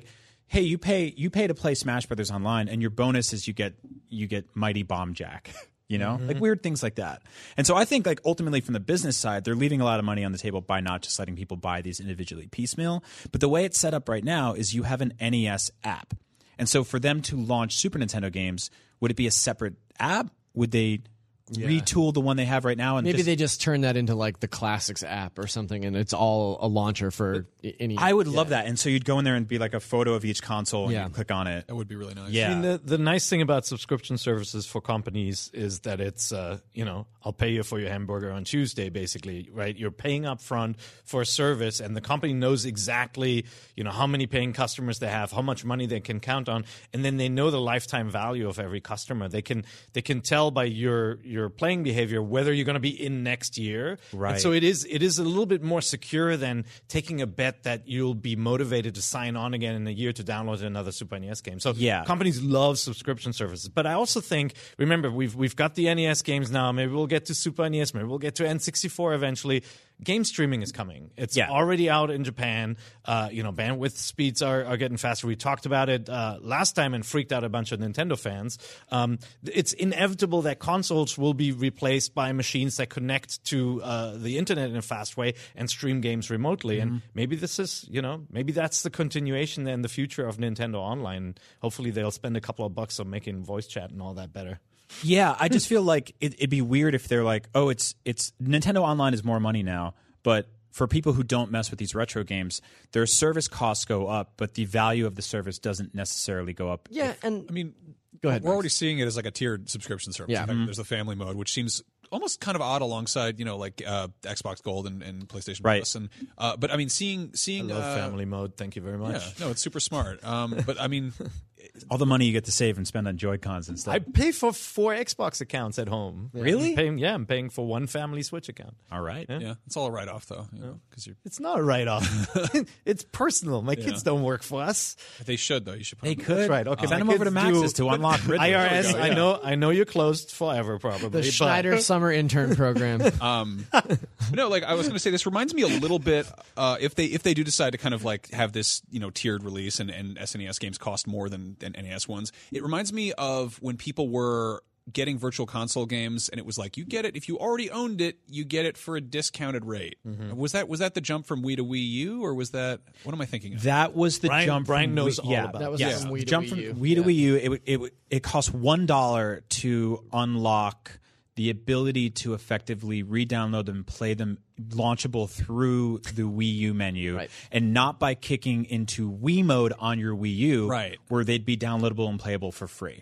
S4: hey, you pay you pay to play Smash Brothers online, and your bonus is you get you get Mighty Bomb Jack. You know, mm-hmm. like weird things like that. And so I think like ultimately from the business side, they're leaving a lot of money on the table by not just letting people buy these individually piecemeal. But the way it's set up right now is you have an N E S app. And so for them to launch Super Nintendo games, would it be a separate app? Would they yeah. retool the one they have right now? And
S5: maybe
S4: just,
S5: they just turn that into like the Classics app or something, and it's all a launcher for any.
S4: I would
S5: yeah.
S4: love that. And so you'd go in there and be like a photo of each console and
S5: yeah.
S4: you click on it.
S3: That would be really nice.
S4: Yeah.
S6: I mean, the, the nice thing about subscription services for companies is that it's, uh, you know, I'll pay you for your hamburger on Tuesday, basically, right? You're paying up front for a service, and the company knows exactly, you know, how many paying customers they have, how much money they can count on, and then they know the lifetime value of every customer. They can they can tell by your your playing behavior whether you're going to be in next year.
S4: Right.
S6: And so it is it is a little bit more secure than taking a bet that you'll be motivated to sign on again in a year to download another Super N E S game. So
S4: yeah.
S6: companies love subscription services. But I also think, remember, we've we've got the N E S games now. Maybe we'll get to Super N E S. Maybe we'll get to N sixty-four eventually. Game streaming is coming. It's
S4: yeah.
S6: already out in Japan. Uh, you know, bandwidth speeds are, are getting faster. We talked about it uh, last time and freaked out a bunch of Nintendo fans. Um, it's inevitable that consoles will be replaced by machines that connect to uh, the internet in a fast way and stream games remotely. Mm-hmm. And maybe this is, you know, maybe that's the continuation and the future of Nintendo Online. Hopefully they'll spend a couple of bucks on making voice chat and all that better.
S4: Yeah, I just feel like it, it'd be weird if they're like, oh, it's it's Nintendo Online is more money now, but for people who don't mess with these retro games, their service costs go up, but the value of the service doesn't necessarily go up.
S5: Yeah,
S4: if,
S5: and
S3: I mean,
S5: go ahead.
S3: We're
S5: Max.
S3: already seeing it as like a tiered subscription service.
S5: Yeah.
S3: In fact,
S5: Mm-hmm.
S3: there's the family mode, which seems almost kind of odd alongside, you know, like uh, Xbox Gold and, and PlayStation
S4: right.
S3: Plus. And uh, but I mean, seeing seeing
S6: I love
S3: uh,
S6: family mode. Thank you very much.
S3: Yeah, no, it's super smart. Um, but I mean,
S4: all the money you get to save and spend on Joy-Cons and stuff.
S6: I pay for four Xbox accounts at home.
S4: Really?
S6: I'm paying, yeah, I'm paying for one family Switch account.
S4: all right.
S6: Yeah.
S3: yeah, it's all a write off though, you know, because you're
S6: It's not a write-off. It's personal. My kids don't work for us.
S3: they should though. You should. Put
S4: They
S3: them-
S4: could.
S6: That's right. Okay,
S4: Send
S6: my
S4: them over to
S6: kids
S4: Max's
S6: do-
S4: to unlock Ridley.
S6: I R S,
S3: go,
S6: I
S3: yeah.
S6: know, I know you're closed forever, probably.
S5: the
S6: but-
S5: Schneider Summer Intern Program.
S3: Um, but no, like I was going to say, this reminds me a little bit. Uh, if they if they do decide to kind of like have this, you know, tiered release, and, and S N E S games cost more than, than N E S ones, it reminds me of when people were getting virtual console games, and it was like, you get it if you already owned it, you get it for a discounted rate. Mm-hmm. Was that was that the jump from Wii to Wii U, or was that what am I thinking of?
S4: That was the
S6: Brian-
S4: jump.
S6: Brian
S4: from
S6: knows
S4: Wii,
S6: all
S4: yeah,
S6: about
S5: That was
S4: yes.
S5: from Wii to
S4: jump
S5: Wii
S4: from
S5: U.
S4: Wii to
S5: Yeah.
S4: Wii U. It it it cost one dollar to unlock the ability to effectively re-download them and play them launchable through the Wii U menu,
S5: Right.
S4: and not by kicking into Wii mode on your Wii U,
S3: Right.
S4: where they'd be downloadable and playable for free.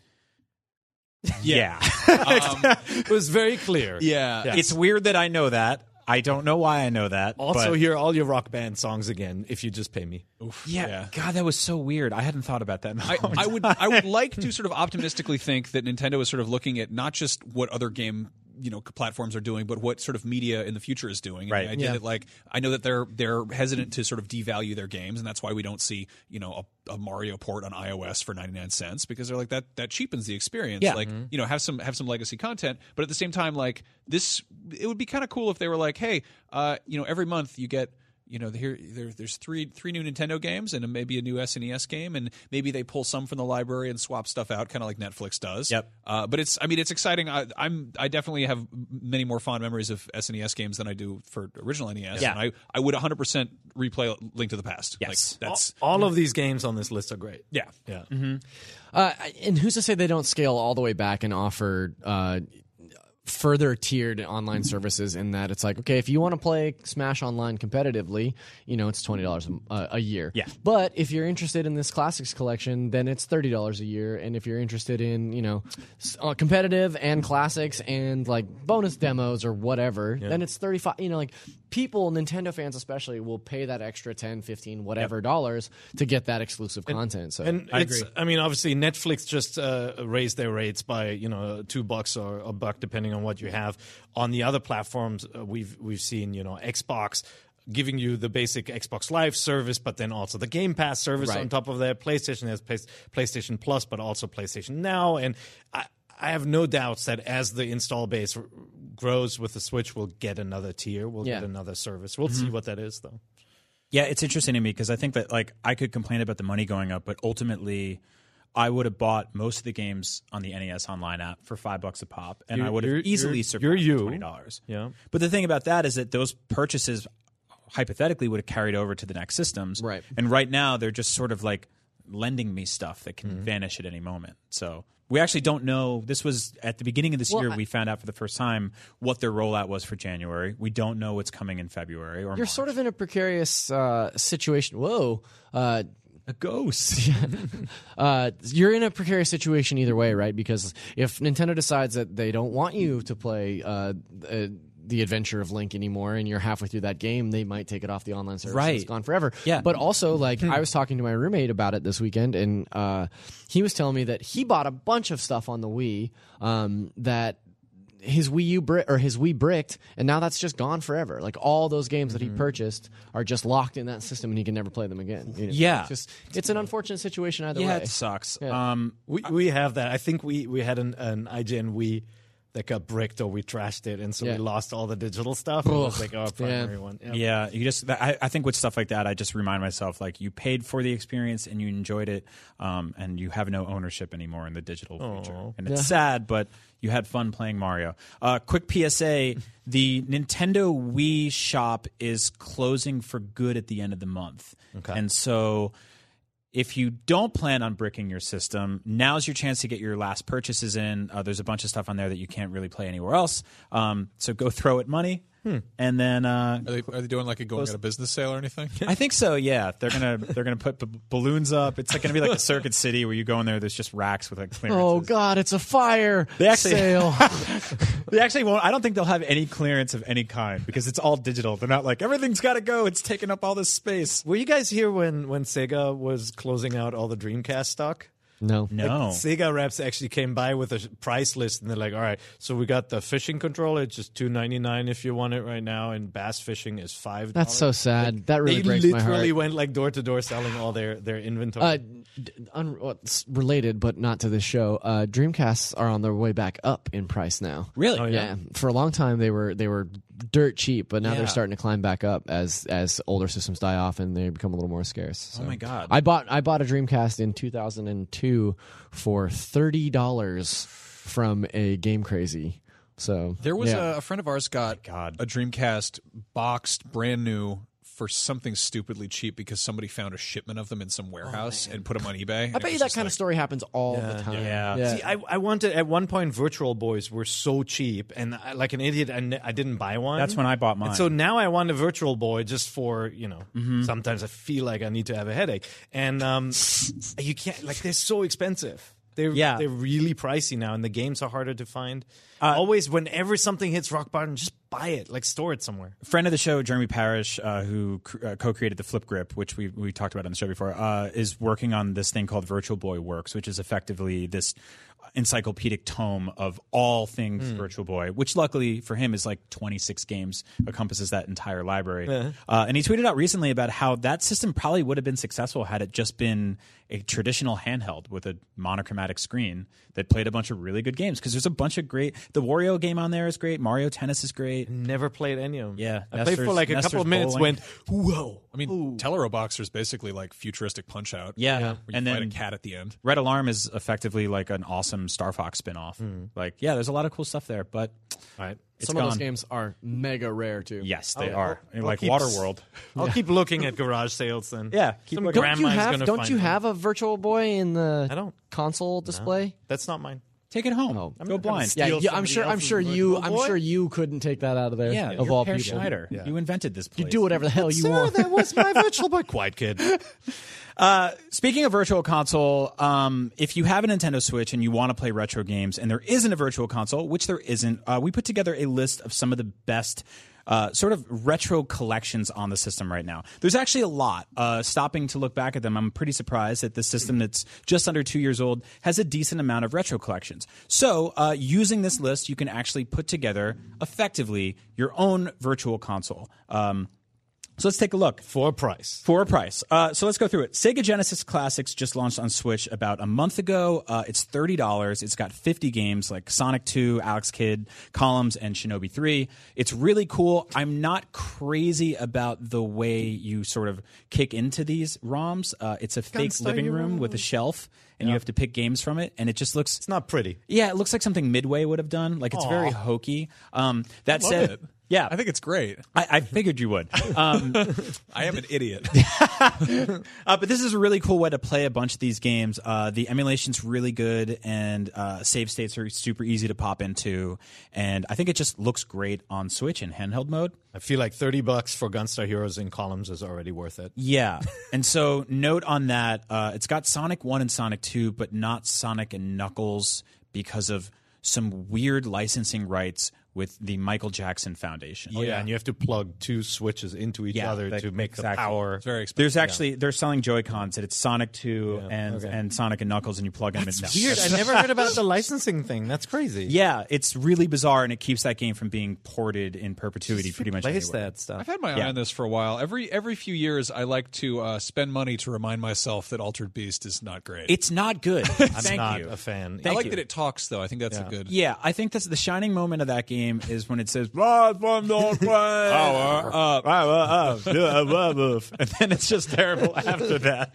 S4: Yeah.
S3: Um,
S6: It was very clear.
S3: yeah,
S6: Yeah.
S4: It's weird that I know that. I don't know why I know that.
S6: Also,
S4: but
S6: hear all your Rock Band songs again if you just pay me.
S4: yeah,
S3: yeah.
S4: God, that was so weird. I hadn't thought about that. In a
S3: I,
S4: long
S3: I would I would like to sort of optimistically think that Nintendo is sort of looking at not just what other game, you know, platforms are doing, but what sort of media in the future is doing. And
S4: Right.
S3: the idea
S5: Yeah.
S3: that, like, I know that they're they're hesitant to sort of devalue their games, and that's why we don't see, you know, a, a Mario port on iOS for ninety-nine cents, because they're like, that that cheapens the experience.
S4: Yeah.
S3: Like, you know, have some have some legacy content, but at the same time, like, this, it would be kind of cool if they were like, hey, uh, you know, every month you get, you know, here there, there's three three new Nintendo games and maybe a new S N E S game, and maybe they pull some from the library and swap stuff out, kind of like Netflix does.
S4: Yep.
S3: Uh, but it's, I mean, it's exciting. I, I'm, I definitely have many more fond memories of S N E S games than I do for original N E S.
S4: Yeah.
S3: And I, I would one hundred percent replay Link to the Past.
S4: Yes.
S3: Like, that's
S6: All of these games on this list are great.
S3: yeah.
S6: Yeah.
S5: Uh, and who's to say they don't scale all the way back and offer uh, further tiered online services, in that it's like, okay, if you want to play Smash Online competitively, you know, it's twenty dollars a, a year.
S4: Yeah.
S5: But if you're interested in this Classics collection, then it's thirty dollars a year. And if you're interested in, you know, s- uh, competitive and Classics and like bonus demos or whatever, then it's thirty-five, you know, like people, Nintendo fans especially, will pay that extra ten, fifteen, whatever dollars to get that exclusive content. So
S6: And
S5: I
S6: it's,
S5: agree.
S6: I mean, obviously, Netflix just uh, raised their rates by, you know, two bucks or a buck, depending on what you have. On the other platforms, uh, we've we've seen, you know, Xbox giving you the basic Xbox Live service, but then also the Game Pass service
S5: Right.
S6: on top of that. PlayStation has Play- PlayStation Plus, but also PlayStation Now. And I, I have no doubts that as the install base r- grows with the Switch, we'll get another tier. We'll
S5: Yeah.
S6: get another service. We'll see what that is, though.
S4: Yeah, it's interesting to me because I think that like I could complain about the money going up, but ultimately I would have bought most of the games on the N E S Online app for five bucks a pop, and
S6: You're-
S4: I would have
S6: you're-
S4: easily
S6: you're-
S4: surpassed
S6: you're you.
S4: twenty dollars.
S6: Yeah.
S4: But the thing about that is that those purchases hypothetically would have carried over to the next systems.
S5: Right.
S4: And right now they're just sort of like lending me stuff that can
S6: Mm-hmm.
S4: vanish at any moment. So we actually don't know. This was at the beginning of this
S5: Well,
S4: year
S5: I-
S4: we found out for the first time what their rollout was for January. We don't know what's coming in February or
S5: You're
S4: March.
S5: sort of in a precarious uh, situation. Whoa. Uh,
S4: a ghost.
S5: uh, you're in a precarious situation either way, right? Because if Nintendo decides that they don't want you to play uh, uh, the Adventure of Link anymore, and you're halfway through that game, they might take it off the online service.
S4: Right.
S5: And it's gone forever.
S4: Yeah.
S5: But also, like, I was talking to my roommate about it this weekend, and uh, he was telling me that he bought a bunch of stuff on the Wii um, that his Wii U bri- or his Wii bricked, and now that's just gone forever. Like all those games that he purchased are just locked in that system, and he can never play them again. You know?
S4: Yeah.
S5: it's just it's an unfortunate situation either
S4: Yeah,
S5: way.
S4: it sucks.
S5: Yeah.
S4: Um,
S6: We we have that. I think we we had an, an I G N Wii that got bricked or we trashed it, and so
S5: Yeah.
S6: we lost all the digital stuff. It was like our primary one. Yeah.
S4: Yeah, you just. I, I think with stuff like that, I just remind myself like you paid for the experience and you enjoyed it, um, and you have no ownership anymore in the digital feature, and it's sad, but you had fun playing Mario. Uh, quick P S A: the Nintendo Wii shop is closing for good at the end of the month,
S6: Okay.
S4: and so. If you don't plan on bricking your system, now's your chance to get your last purchases in. Uh, there's a bunch of stuff on there that you can't really play anywhere else. Um, so go throw it money, and then uh,
S3: Are they, are they doing like a going out of business sale or anything?
S4: I think so. Yeah, they're gonna they're gonna put b- balloons up. It's like gonna be like a Circuit City where you go in there. There's just racks with like clearances.
S5: Oh God, it's a fire
S4: They actually-
S5: sale.
S4: They actually won't. I don't think they'll have any clearance of any kind because it's all digital. They're not like everything's got to go. It's taking up all this space.
S6: Were you guys here when when Sega was closing out all the Dreamcast stock?
S5: No,
S4: No.
S6: Sega reps actually came by with a price list, and they're like, "All right, so we got the fishing controller. It's just two ninety nine if you want it right now, and bass fishing is five.
S5: that's so sad. that really
S6: They
S5: breaks my
S6: literally
S5: heart.
S6: went like door to door selling all their their inventory.
S5: Uh, d- un- well, it's related, but not to this show. Uh, Dreamcasts are on their way back up in price now.
S4: Really?
S6: Oh,
S5: Yeah. For a long time, they were they were dirt cheap, but now
S4: Yeah.
S5: they're starting to climb back up as as older systems die off and they become a little more scarce. So.
S4: Oh my God.
S5: I bought I bought a Dreamcast in two thousand two for thirty dollars from a Game Crazy. So
S3: There was
S5: yeah.
S3: a, a friend of ours got
S4: God.
S3: a Dreamcast boxed, brand new, for something stupidly cheap because somebody found a shipment of them in some warehouse and put them on eBay.
S5: I bet you that kind of story happens all the time.
S4: Yeah.
S6: See, I, I wanted at one point Virtual Boys were so cheap, and I, like an idiot, I, n- I didn't buy one.
S4: That's when I bought mine.
S6: And so now I want a Virtual Boy just for you know.
S4: Mm-hmm.
S6: Sometimes I feel like I need to have a headache, and um, you can't like they're so expensive. They're
S4: Yeah.
S6: they're really pricey now, and the games are harder to find. Always, whenever something hits rock bottom, just buy it, like store it somewhere.
S4: friend of the show, Jeremy Parrish, uh, who cr- uh, co-created the Flip Grip, which we we talked about on the show before, uh, is working on this thing called Virtual Boy Works, which is effectively this encyclopedic tome of all things Virtual Boy, which luckily for him is like twenty-six games, encompasses that entire library. Uh, and he tweeted out recently about how that system probably would have been successful had it just been a traditional handheld with a monochromatic screen that played a bunch of really good games. Because there's a bunch of great. The Wario game on there is great. Mario Tennis is great.
S6: Never played any of them.
S4: Yeah,
S6: I played for
S4: Nestor's-
S6: like a
S4: Nestor's
S6: couple of minutes.
S4: Bowling.
S6: Went whoa.
S3: I mean, Teleroboxer is basically like futuristic Punch Out.
S4: Yeah,
S3: where you
S4: and
S3: fight
S4: then
S3: a cat at the end.
S4: Red Alarm is effectively like an awesome Star Fox spinoff. Like, yeah, there's a lot of cool stuff there, but
S6: All right.
S4: it's
S5: Some
S4: gone.
S5: of those games are mega rare too.
S4: Yes, they
S6: Oh,
S4: are.
S6: I'll
S4: like
S6: keep-
S4: Waterworld.
S6: I'll keep looking at garage sales then.
S4: Yeah, keep
S6: Some
S4: looking.
S5: Don't you
S6: grandma's
S5: have
S6: gonna
S5: don't
S6: find
S5: you
S6: one.
S5: have a Virtual Boy in the
S6: I don't.
S5: console display?
S6: That's not mine.
S4: Take it home.
S5: Oh.
S4: Go
S6: not gonna
S4: blind.
S6: steal
S5: Yeah, yeah, I'm
S6: somebody
S5: sure. I'm
S6: else's
S5: sure you.
S6: Virtual
S5: I'm
S6: Boy?
S5: sure you couldn't take that out of there.
S4: Yeah,
S5: of
S4: you're
S5: all
S4: Per
S5: people.
S4: Schneider.
S6: Yeah.
S4: You invented this place.
S5: You do whatever the hell you
S6: Sir,
S5: want.
S6: that was my Virtual Boy. Quiet kid.
S4: Uh, speaking of Virtual Console, um, if you have a Nintendo Switch and you want to play retro games, and there isn't a Virtual Console, which there isn't, uh, we put together a list of some of the best. Uh, sort of retro collections on the system right now. There's actually a lot. Uh, stopping to look back at them, I'm pretty surprised that the system that's just under two years old has a decent amount of retro collections. So, uh, using this list, you can actually put together effectively your own Virtual Console. Um, So let's take a look.
S6: For a price.
S4: For a price. Uh, so let's go through it. Sega Genesis Classics just launched on Switch about a month ago. Uh, it's thirty dollars. It's got fifty games like Sonic two, Alex Kidd, Columns, and Shinobi three. It's really cool. I'm not crazy about the way you sort of kick into these ROMs. Uh, it's a fake
S6: Gunstar
S4: living room
S6: Hero.
S4: with a shelf, and you have to pick games from it, and it just looks...
S6: It's not pretty.
S4: Yeah, it looks like something Midway would have done. Like, it's very hokey. Um, that
S3: love
S4: said...
S3: it.
S4: Yeah.
S3: I think it's great.
S4: I, I figured you would. Um,
S3: I am an idiot.
S4: uh, but this is a really cool way to play a bunch of these games. Uh, the emulation's really good, and uh, save states are super easy to pop into. And I think it just looks great on Switch in handheld mode.
S6: I feel like thirty bucks for Gunstar Heroes in Columns is already worth it.
S4: Yeah. And so note on that, uh, it's got Sonic one and Sonic two, but not Sonic and Knuckles because of some weird licensing rights with the Michael Jackson Foundation.
S6: Oh, yeah, and you have to plug two switches into each
S4: Yeah,
S6: other
S4: that-
S6: to make
S4: exactly.
S6: the power.
S3: It's very expensive.
S4: There's actually they're selling Joy-Cons that it's Sonic two
S6: Yeah,
S4: and
S6: okay.
S4: and Sonic and Knuckles, and you plug them in.
S6: It's weird. I never heard about the licensing thing. That's crazy.
S4: Yeah, it's really bizarre, and it keeps that game from being ported in perpetuity pretty much
S6: Replace
S4: anywhere.
S6: that stuff.
S3: I've had my eye
S4: Yeah.
S3: on this for a while. Every every few years, I like to uh, spend money to remind myself that Altered Beast is not great.
S4: It's not good.
S6: I'm
S4: Thank
S6: not
S4: you.
S6: a fan.
S3: I
S4: Thank
S3: like
S4: you.
S3: that it talks, though. I think that's
S6: Yeah.
S3: a good.
S4: Yeah, I think that's the shining moment of that game is when it says "Blood from the power," uh, uh, uh, and then it's just terrible after that.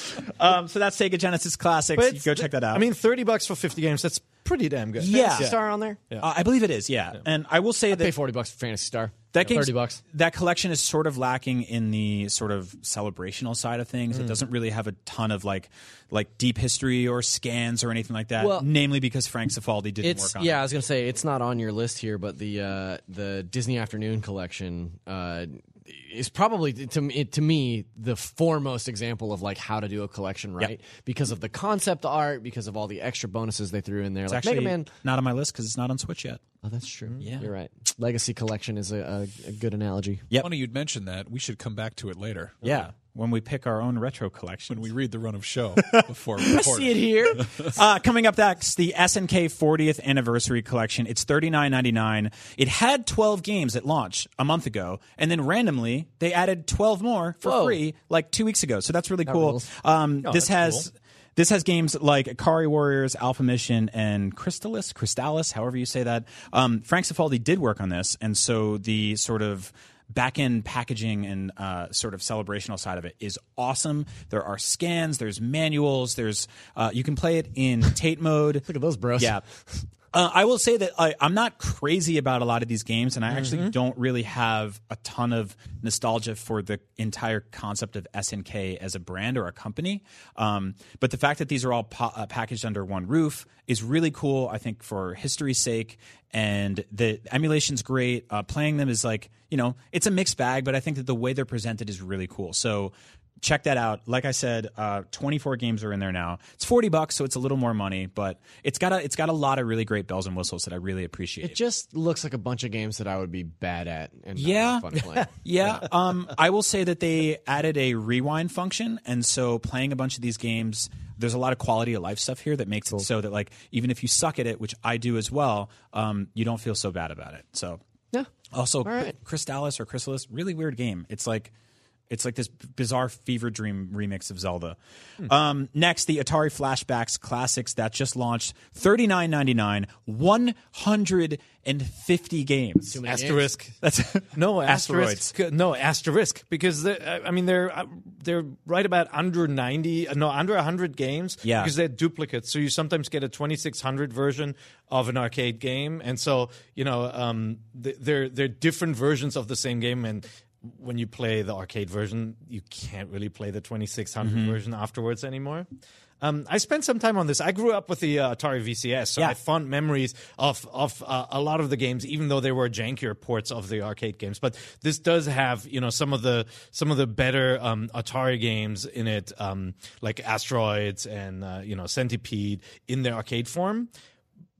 S4: Um, so that's Sega Genesis Classics.
S6: But
S4: You
S6: it's-
S4: go check that out.
S6: I mean, thirty bucks for fifty games. That's pretty damn good.
S4: Yeah.
S5: Fantasy Star on there?
S4: Uh, I believe it is. Yeah, and I will say
S5: Pay
S4: that
S5: forty bucks for Fantasy Star.
S4: that game's-
S5: thirty bucks.
S4: that collection is sort of lacking in the sort of celebrational side of things. It doesn't really have a ton of like like deep history or scans or anything like that.
S5: Well,
S4: namely because Frank Cifaldi didn't
S5: It's
S4: work on
S5: yeah. I
S4: it.
S5: was gonna say it's not on your list here, but the uh, the Disney Afternoon collection uh, is probably to me, to me the foremost example of like how to do a collection right because of the concept art, because of all the extra bonuses they threw in there.
S4: It's
S5: like
S4: actually
S5: Mega Man.
S4: not on my list because it's not on Switch yet.
S5: Oh, that's true.
S4: Yeah.
S5: You're right. Legacy collection is a, a, a good analogy.
S4: Yep.
S3: Funny you'd mention that. We should come back to it later.
S4: Yeah, when we pick our own retro collection.
S3: When we read the run of show before we
S4: I
S3: record
S4: see it here. uh, coming up next, the S N K fortieth Anniversary Collection. It's thirty-nine ninety-nine. It had twelve games at launch a month ago, and then randomly they added twelve more for
S5: Whoa.
S4: free like two weeks ago. So that's really cool.
S5: rules.
S4: Um, this
S6: that's
S4: has.
S6: cool.
S4: This has games like Akari Warriors, Alpha Mission, and Crystalis, Crystalis, however you say that. Um, Frank Cifaldi did work on this, and so the sort of back-end packaging and uh, sort of celebrational side of it is awesome. There are scans, there's manuals, there's uh, you can play it in Tate mode.
S5: Look at those bros.
S4: Yeah. Uh, I will say that I, I'm not crazy about a lot of these games, and I actually
S5: Mm-hmm.
S4: don't really have a ton of nostalgia for the entire concept of S N K as a brand or a company. Um, but the fact that these are all pa- uh, packaged under one roof is really cool, I think, for history's sake. And the emulation's great. Uh, playing them is like, you know, it's a mixed bag, but I think that the way they're presented is really cool. So check that out. Like I said, uh, twenty-four games are in there now. It's forty bucks, so it's a little more money, but it's got a it's got a lot of really great bells and whistles that I really appreciate.
S5: It just looks like a bunch of games that I would be bad at and not
S4: Yeah.
S5: have fun playing.
S4: Yeah, um, I will say that they added a rewind function, and so playing a bunch of these games, there's a lot of quality of life stuff here that makes it so that like even if you suck at it, which I do as well, um, you don't feel so bad about it. So
S5: Yeah.
S4: also,
S5: right.
S4: Crystalis or Chrysalis, really weird game. It's like it's like this bizarre fever dream remix of Zelda. Um, next, the Atari Flashbacks Classics that just launched, thirty-nine ninety-nine, one hundred fifty games.
S5: Too many games.
S6: Asterisk.
S4: That's
S6: No
S4: Asteroids.
S6: asterisk. No asterisk because they're- I mean they're uh, they're right about under ninety. No, under one hundred games.
S4: Yeah.
S6: because they're duplicates. So you sometimes get a twenty-six hundred version of an arcade game, and so you know um, th- they're they're different versions of the same game. And when you play the arcade version, you can't really play the twenty-six hundred
S4: Mm-hmm.
S6: version afterwards anymore. Um, I spent some time on this. I grew up with the uh, Atari V C S, so
S4: Yeah.
S6: I have fond memories of of uh, a lot of the games, even though they were jankier ports of the arcade games. But this does have, you know, some of the some of the better um, Atari games in it, um, like Asteroids and uh, you know Centipede in their arcade form.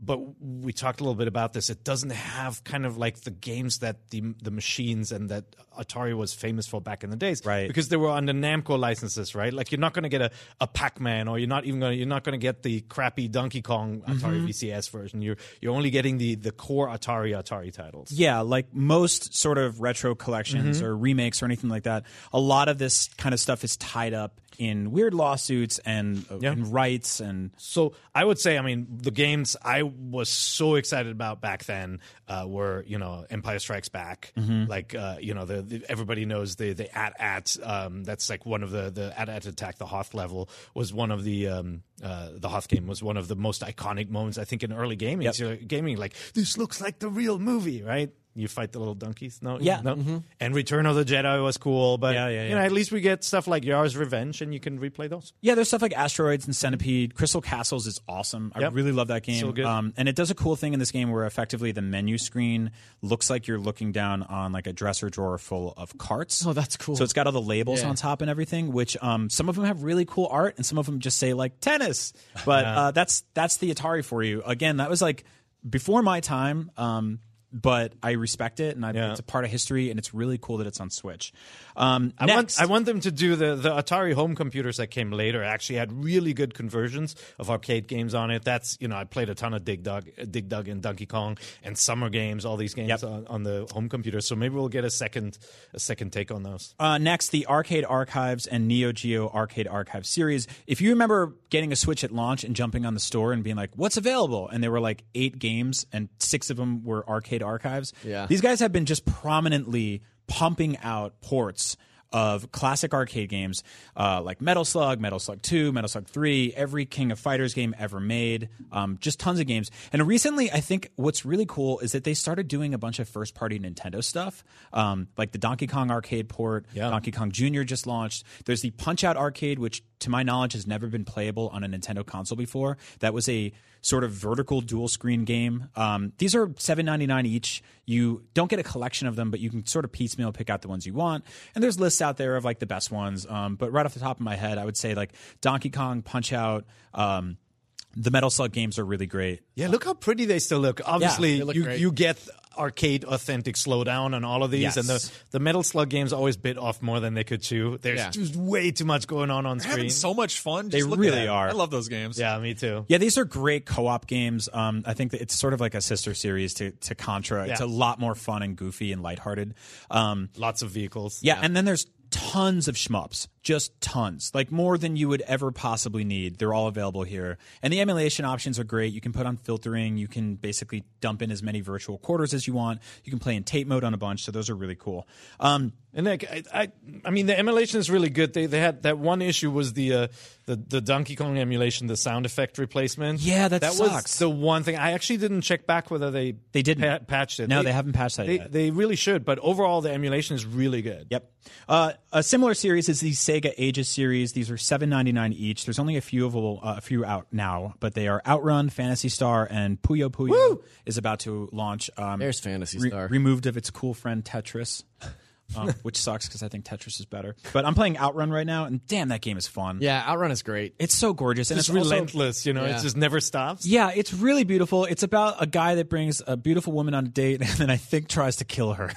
S6: but we talked a little bit about this. It doesn't have kind of like the games that the the machines and that Atari was famous for back in the days,
S4: Right.
S6: Because they were under Namco licenses, right? Like you're not going to get a, a Pac-Man, or you're not even going you're not going to get the crappy Donkey Kong Atari
S4: Mm-hmm.
S6: V C S version. You're you're only getting the the core Atari Atari titles.
S4: Yeah, like most sort of retro collections
S6: Mm-hmm.
S4: or remakes or anything like that, a lot of this kind of stuff is tied up in weird lawsuits and, uh,
S6: Yeah.
S4: and rights and
S6: So I would say, I mean, the games I was so excited about back then uh, were, you know, Empire Strikes Back.
S4: Mm-hmm.
S6: Like, uh, you know, the, the everybody knows the the at at. Um, that's like one of the the at at attack. The Hoth level was one of the um, uh, the Hoth game was one of the most iconic moments I think in early gaming.
S4: Yep.
S6: So gaming, like this looks like the real movie, right? You fight the little donkeys, no,
S4: Yeah.
S6: no. And Return of the Jedi was cool, but
S4: Yeah, yeah,
S6: you
S4: yeah.
S6: know, at least we get stuff like Yar's Revenge, and you can replay those.
S4: yeah, there's stuff like Asteroids and Centipede. Crystal Castles is awesome. I
S6: Yep.
S4: really love that game.
S6: So good.
S4: Um, and it does a cool thing in this game where effectively the menu screen looks like you're looking down on like a dresser drawer full of carts.
S5: Oh, that's cool.
S4: So it's got all the labels
S5: Yeah.
S4: on top and everything, which um, some of them have really cool art and some of them just say like tennis. But uh, that's that's the Atari for you. Again, that was like before my time. Um, but I respect it, and I,
S6: Yeah.
S4: it's a part of history, and it's really cool that it's on Switch. Um,
S6: I
S4: next,
S6: want I want them to do the the Atari home computers that came later actually had really good conversions of arcade games on it. That's, you know, I played a ton of Dig Dug, Dig Dug and Donkey Kong and Summer Games, all these games
S4: Yep.
S6: on, on the home computer. So maybe we'll get a second a second take on those.
S4: Uh, next, the Arcade Archives and Neo Geo Arcade Archive series. If you remember getting a Switch at launch and jumping on the store and being like, what's available? And there were like eight games and six of them were Arcade Archives.
S5: Yeah.
S4: These guys have been just prominently pumping out ports of classic arcade games uh, like Metal Slug, Metal Slug two, Metal Slug three, every King of Fighters game ever made, um, just tons of games. And recently, I think what's really cool is that they started doing a bunch of first-party Nintendo stuff, um, like the Donkey Kong arcade port,
S6: Yeah.
S4: Donkey Kong Junior just launched. There's the Punch-Out arcade, which to my knowledge has never been playable on a Nintendo console before. That was a sort of vertical dual screen game. Um, these are seven ninety-nine each. You don't get a collection of them, but you can sort of piecemeal pick out the ones you want. And there's lists out there of like the best ones. Um, but right off the top of my head, I would say like Donkey Kong, Punch-Out, um, the Metal Slug games are really great.
S6: Yeah, look how pretty they still look. Obviously,
S5: they look
S6: you
S5: great.
S6: you get arcade authentic slowdown on all of these,
S4: Yes.
S6: and the the Metal Slug games always bit off more than they could chew. There's
S5: Yeah.
S6: just way too much going on on
S3: They're
S6: screen.
S3: having so much fun.
S4: They
S3: Just look at
S4: really
S3: that.
S4: are.
S3: I love those games.
S6: Yeah, me too.
S4: Yeah, these are great co-op games. Um, I think that it's sort of like a sister series to, to Contra. It's
S6: Yeah.
S4: a lot more fun and goofy and lighthearted. Um,
S6: Lots of vehicles.
S4: yeah, and then there's tons of shmups, just tons, like more than you would ever possibly need. They're all available here. And the emulation options are great. You can put on filtering. You can basically dump in as many virtual quarters as you want. You can play in tape mode on a bunch, so those are really cool. Um,
S6: And like, I, I, I mean, the emulation is really good. They, they had that one issue was the, uh, the, the Donkey Kong emulation, the sound effect replacement.
S4: Yeah, that
S6: that
S4: sucks.
S6: was the one thing. I actually didn't check back whether they
S4: They didn't.
S6: pa- patched it.
S4: No, they haven't patched that
S6: they,
S4: yet.
S6: They really should. But overall, the emulation is really good.
S4: Yep. Uh, a similar series is the Sega Ages series. These are seven ninety-nine each. There's only a few of uh, a few out now, but they are Outrun, Phantasy Star, and Puyo Puyo is about to launch. Um,
S5: There's Phantasy
S4: re-
S5: Star.
S4: removed of its cool friend Tetris. Um, which sucks because I think Tetris is better. But I'm playing Outrun right now, and damn, that game is fun.
S5: Yeah, Outrun is great.
S4: It's so gorgeous, and
S6: It's
S4: it's, also-
S6: relentless, you know.
S5: Yeah.
S6: It just never stops.
S4: yeah, it's really beautiful. It's about a guy that brings a beautiful woman on a date, and then I think tries to kill her.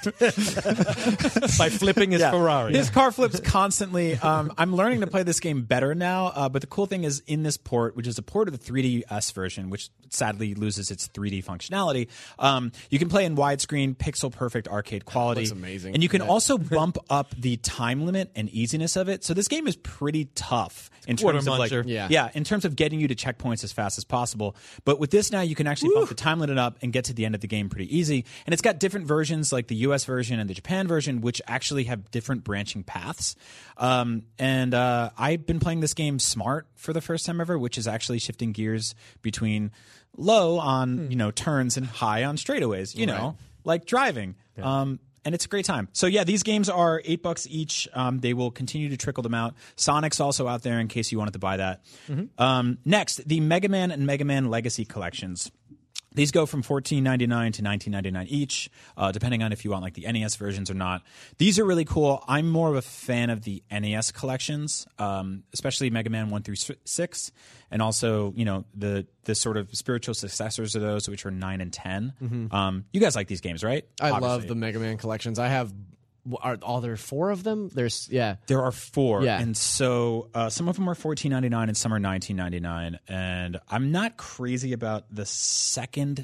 S6: By flipping his Ferrari.
S4: His car flips constantly. Um, I'm learning to play this game better now, uh, but the cool thing is in this port, which is a port of the three D S version, which sadly loses its three D functionality, um, you can play in widescreen, pixel perfect arcade quality.
S5: Looks amazing.
S4: And you can
S5: Yeah.
S4: also bump up the time limit and easiness of it. So this game is pretty tough in
S6: quarter
S4: terms of like,
S6: muncher.
S5: Yeah.
S4: yeah, in terms of getting you to checkpoints as fast as possible. But with this now, you can actually bump the time limit up and get to the end of the game pretty easy. And it's got different versions, like the U S version and the Japan version, which actually have different branching paths. Um, and uh, I've been playing this game smart for the first time ever, which is actually shifting gears between low on you know turns and high on straightaways. You know, like driving. Um, and it's a great time. So yeah, these games are eight bucks each. Um, they will continue to trickle them out. Sonic's also out there in case you wanted to buy that. Um, next, the Mega Man and Mega Man Legacy collections. These go from fourteen ninety-nine to nineteen ninety-nine each, uh, depending on if you want like the N E S versions or not. These are really cool. I'm more of a fan of the N E S collections, um, especially Mega Man one through six, and also you know the the sort of spiritual successors of those, which are nine and ten. Mm-hmm. Um, you guys like these games, right?
S5: I
S4: Obviously.
S5: love the Mega Man collections. I have. Are, are there four of them? There's yeah.
S4: There are four,
S5: yeah.
S4: and so uh, some of them are fourteen ninety-nine and some are nineteen ninety-nine. And I'm not crazy about the second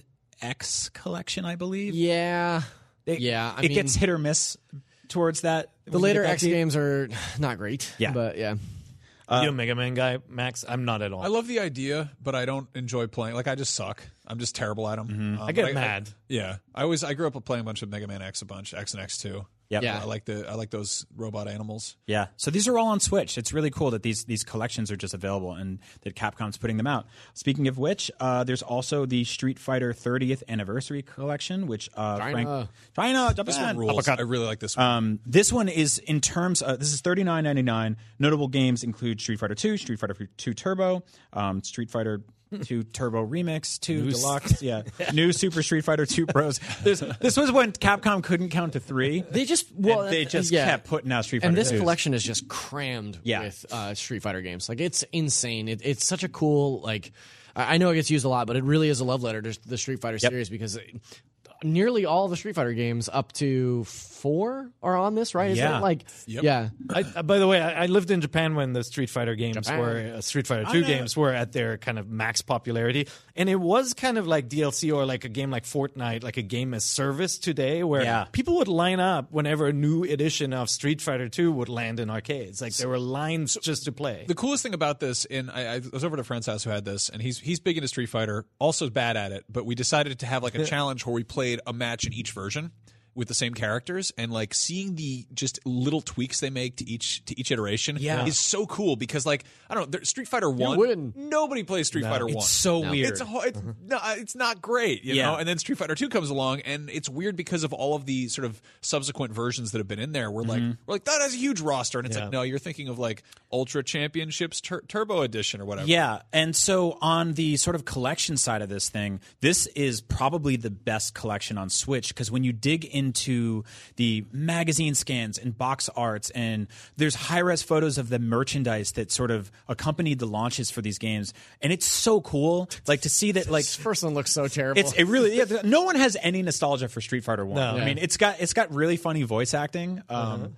S4: X collection. I believe.
S5: Yeah,
S4: it,
S5: yeah. I
S4: it
S5: mean,
S4: gets hit or miss towards that.
S5: The later X deep. games are not great.
S4: Yeah,
S5: but yeah.
S6: Uh, you a Mega Man guy, Max? I'm not at all.
S3: I love the idea, but I don't enjoy playing. Like I just suck. I'm just terrible at them.
S6: Mm-hmm.
S3: Um,
S6: I get
S3: I,
S6: mad.
S3: I, yeah, I always I grew up playing a bunch of Mega Man X, a bunch X and X two.
S4: Yep.
S5: Yeah,
S3: I like the I like those robot animals.
S4: Yeah, so these are all on Switch. It's really cool that these these collections are just available and that Capcom's putting them out. Speaking of which, uh, there's also the Street Fighter thirtieth Anniversary Collection, which uh,
S5: China.
S4: Frank China Japan.
S3: This one rules. I really like this one.
S4: Um, this one is in terms. Of, this is thirty-nine ninety-nine. Notable games include Street Fighter two, Street Fighter two Turbo, um, Street Fighter two Turbo Remix, two Deluxe, yeah, new Super Street Fighter two Pros. This, this was when Capcom couldn't count to three.
S5: They just well,
S4: and they just
S5: yeah.
S4: kept putting out Street Fighter.
S5: And this
S4: twos.
S5: collection is just crammed
S4: Yeah.
S5: with uh, Street Fighter games. Like it's insane. It, it's such a cool like. I I know it gets used a lot, but it really is a love letter to the Street Fighter
S4: Yep.
S5: series because it, nearly all the Street Fighter games up to four are on this, right? Is
S4: Yeah.
S5: that like
S3: Yep.
S5: yeah.
S6: I, uh, by the way, I, I lived in Japan when the Street Fighter games
S5: Japan.
S6: were uh, Street Fighter two games were at their kind of max popularity, and it was kind of like D L C or like a game like Fortnite, like a game as service today, where
S4: Yeah.
S6: people would line up whenever a new edition of Street Fighter two would land in arcades. Like there were lines just to play.
S3: The coolest thing about this, and I, I was over at a friend's house who had this, and he's he's big into Street Fighter, also bad at it. But we decided to have like a challenge where we played a match in each version with the same characters, and like seeing the just little tweaks they make to each to each iteration
S4: Yeah.
S3: is so cool because like I don't know, there- Street Fighter One,
S5: win.
S3: nobody plays Street Fighter
S4: It's
S3: One.
S4: so weird.
S3: It's a, ho- it's, no, it's not great, you
S4: Yeah.
S3: know. And then Street Fighter Two comes along, and it's weird because of all of the sort of subsequent versions that have been in there. We're like, we're like that has a huge roster, and it's
S6: Yeah.
S3: like, no, you're thinking of like Ultra Championships Tur- Turbo Edition or whatever.
S4: Yeah, and so on the sort of collection side of this thing, this is probably the best collection on Switch because when you dig into the magazine scans and box arts, and there's high-res photos of the merchandise that sort of accompanied the launches for these games, and it's so cool, like to see that, like
S5: This first one looks so terrible.
S4: it's it really yeah, no one has any nostalgia for Street Fighter One.
S6: No.
S4: I mean, it's got it's got really funny voice acting. Um,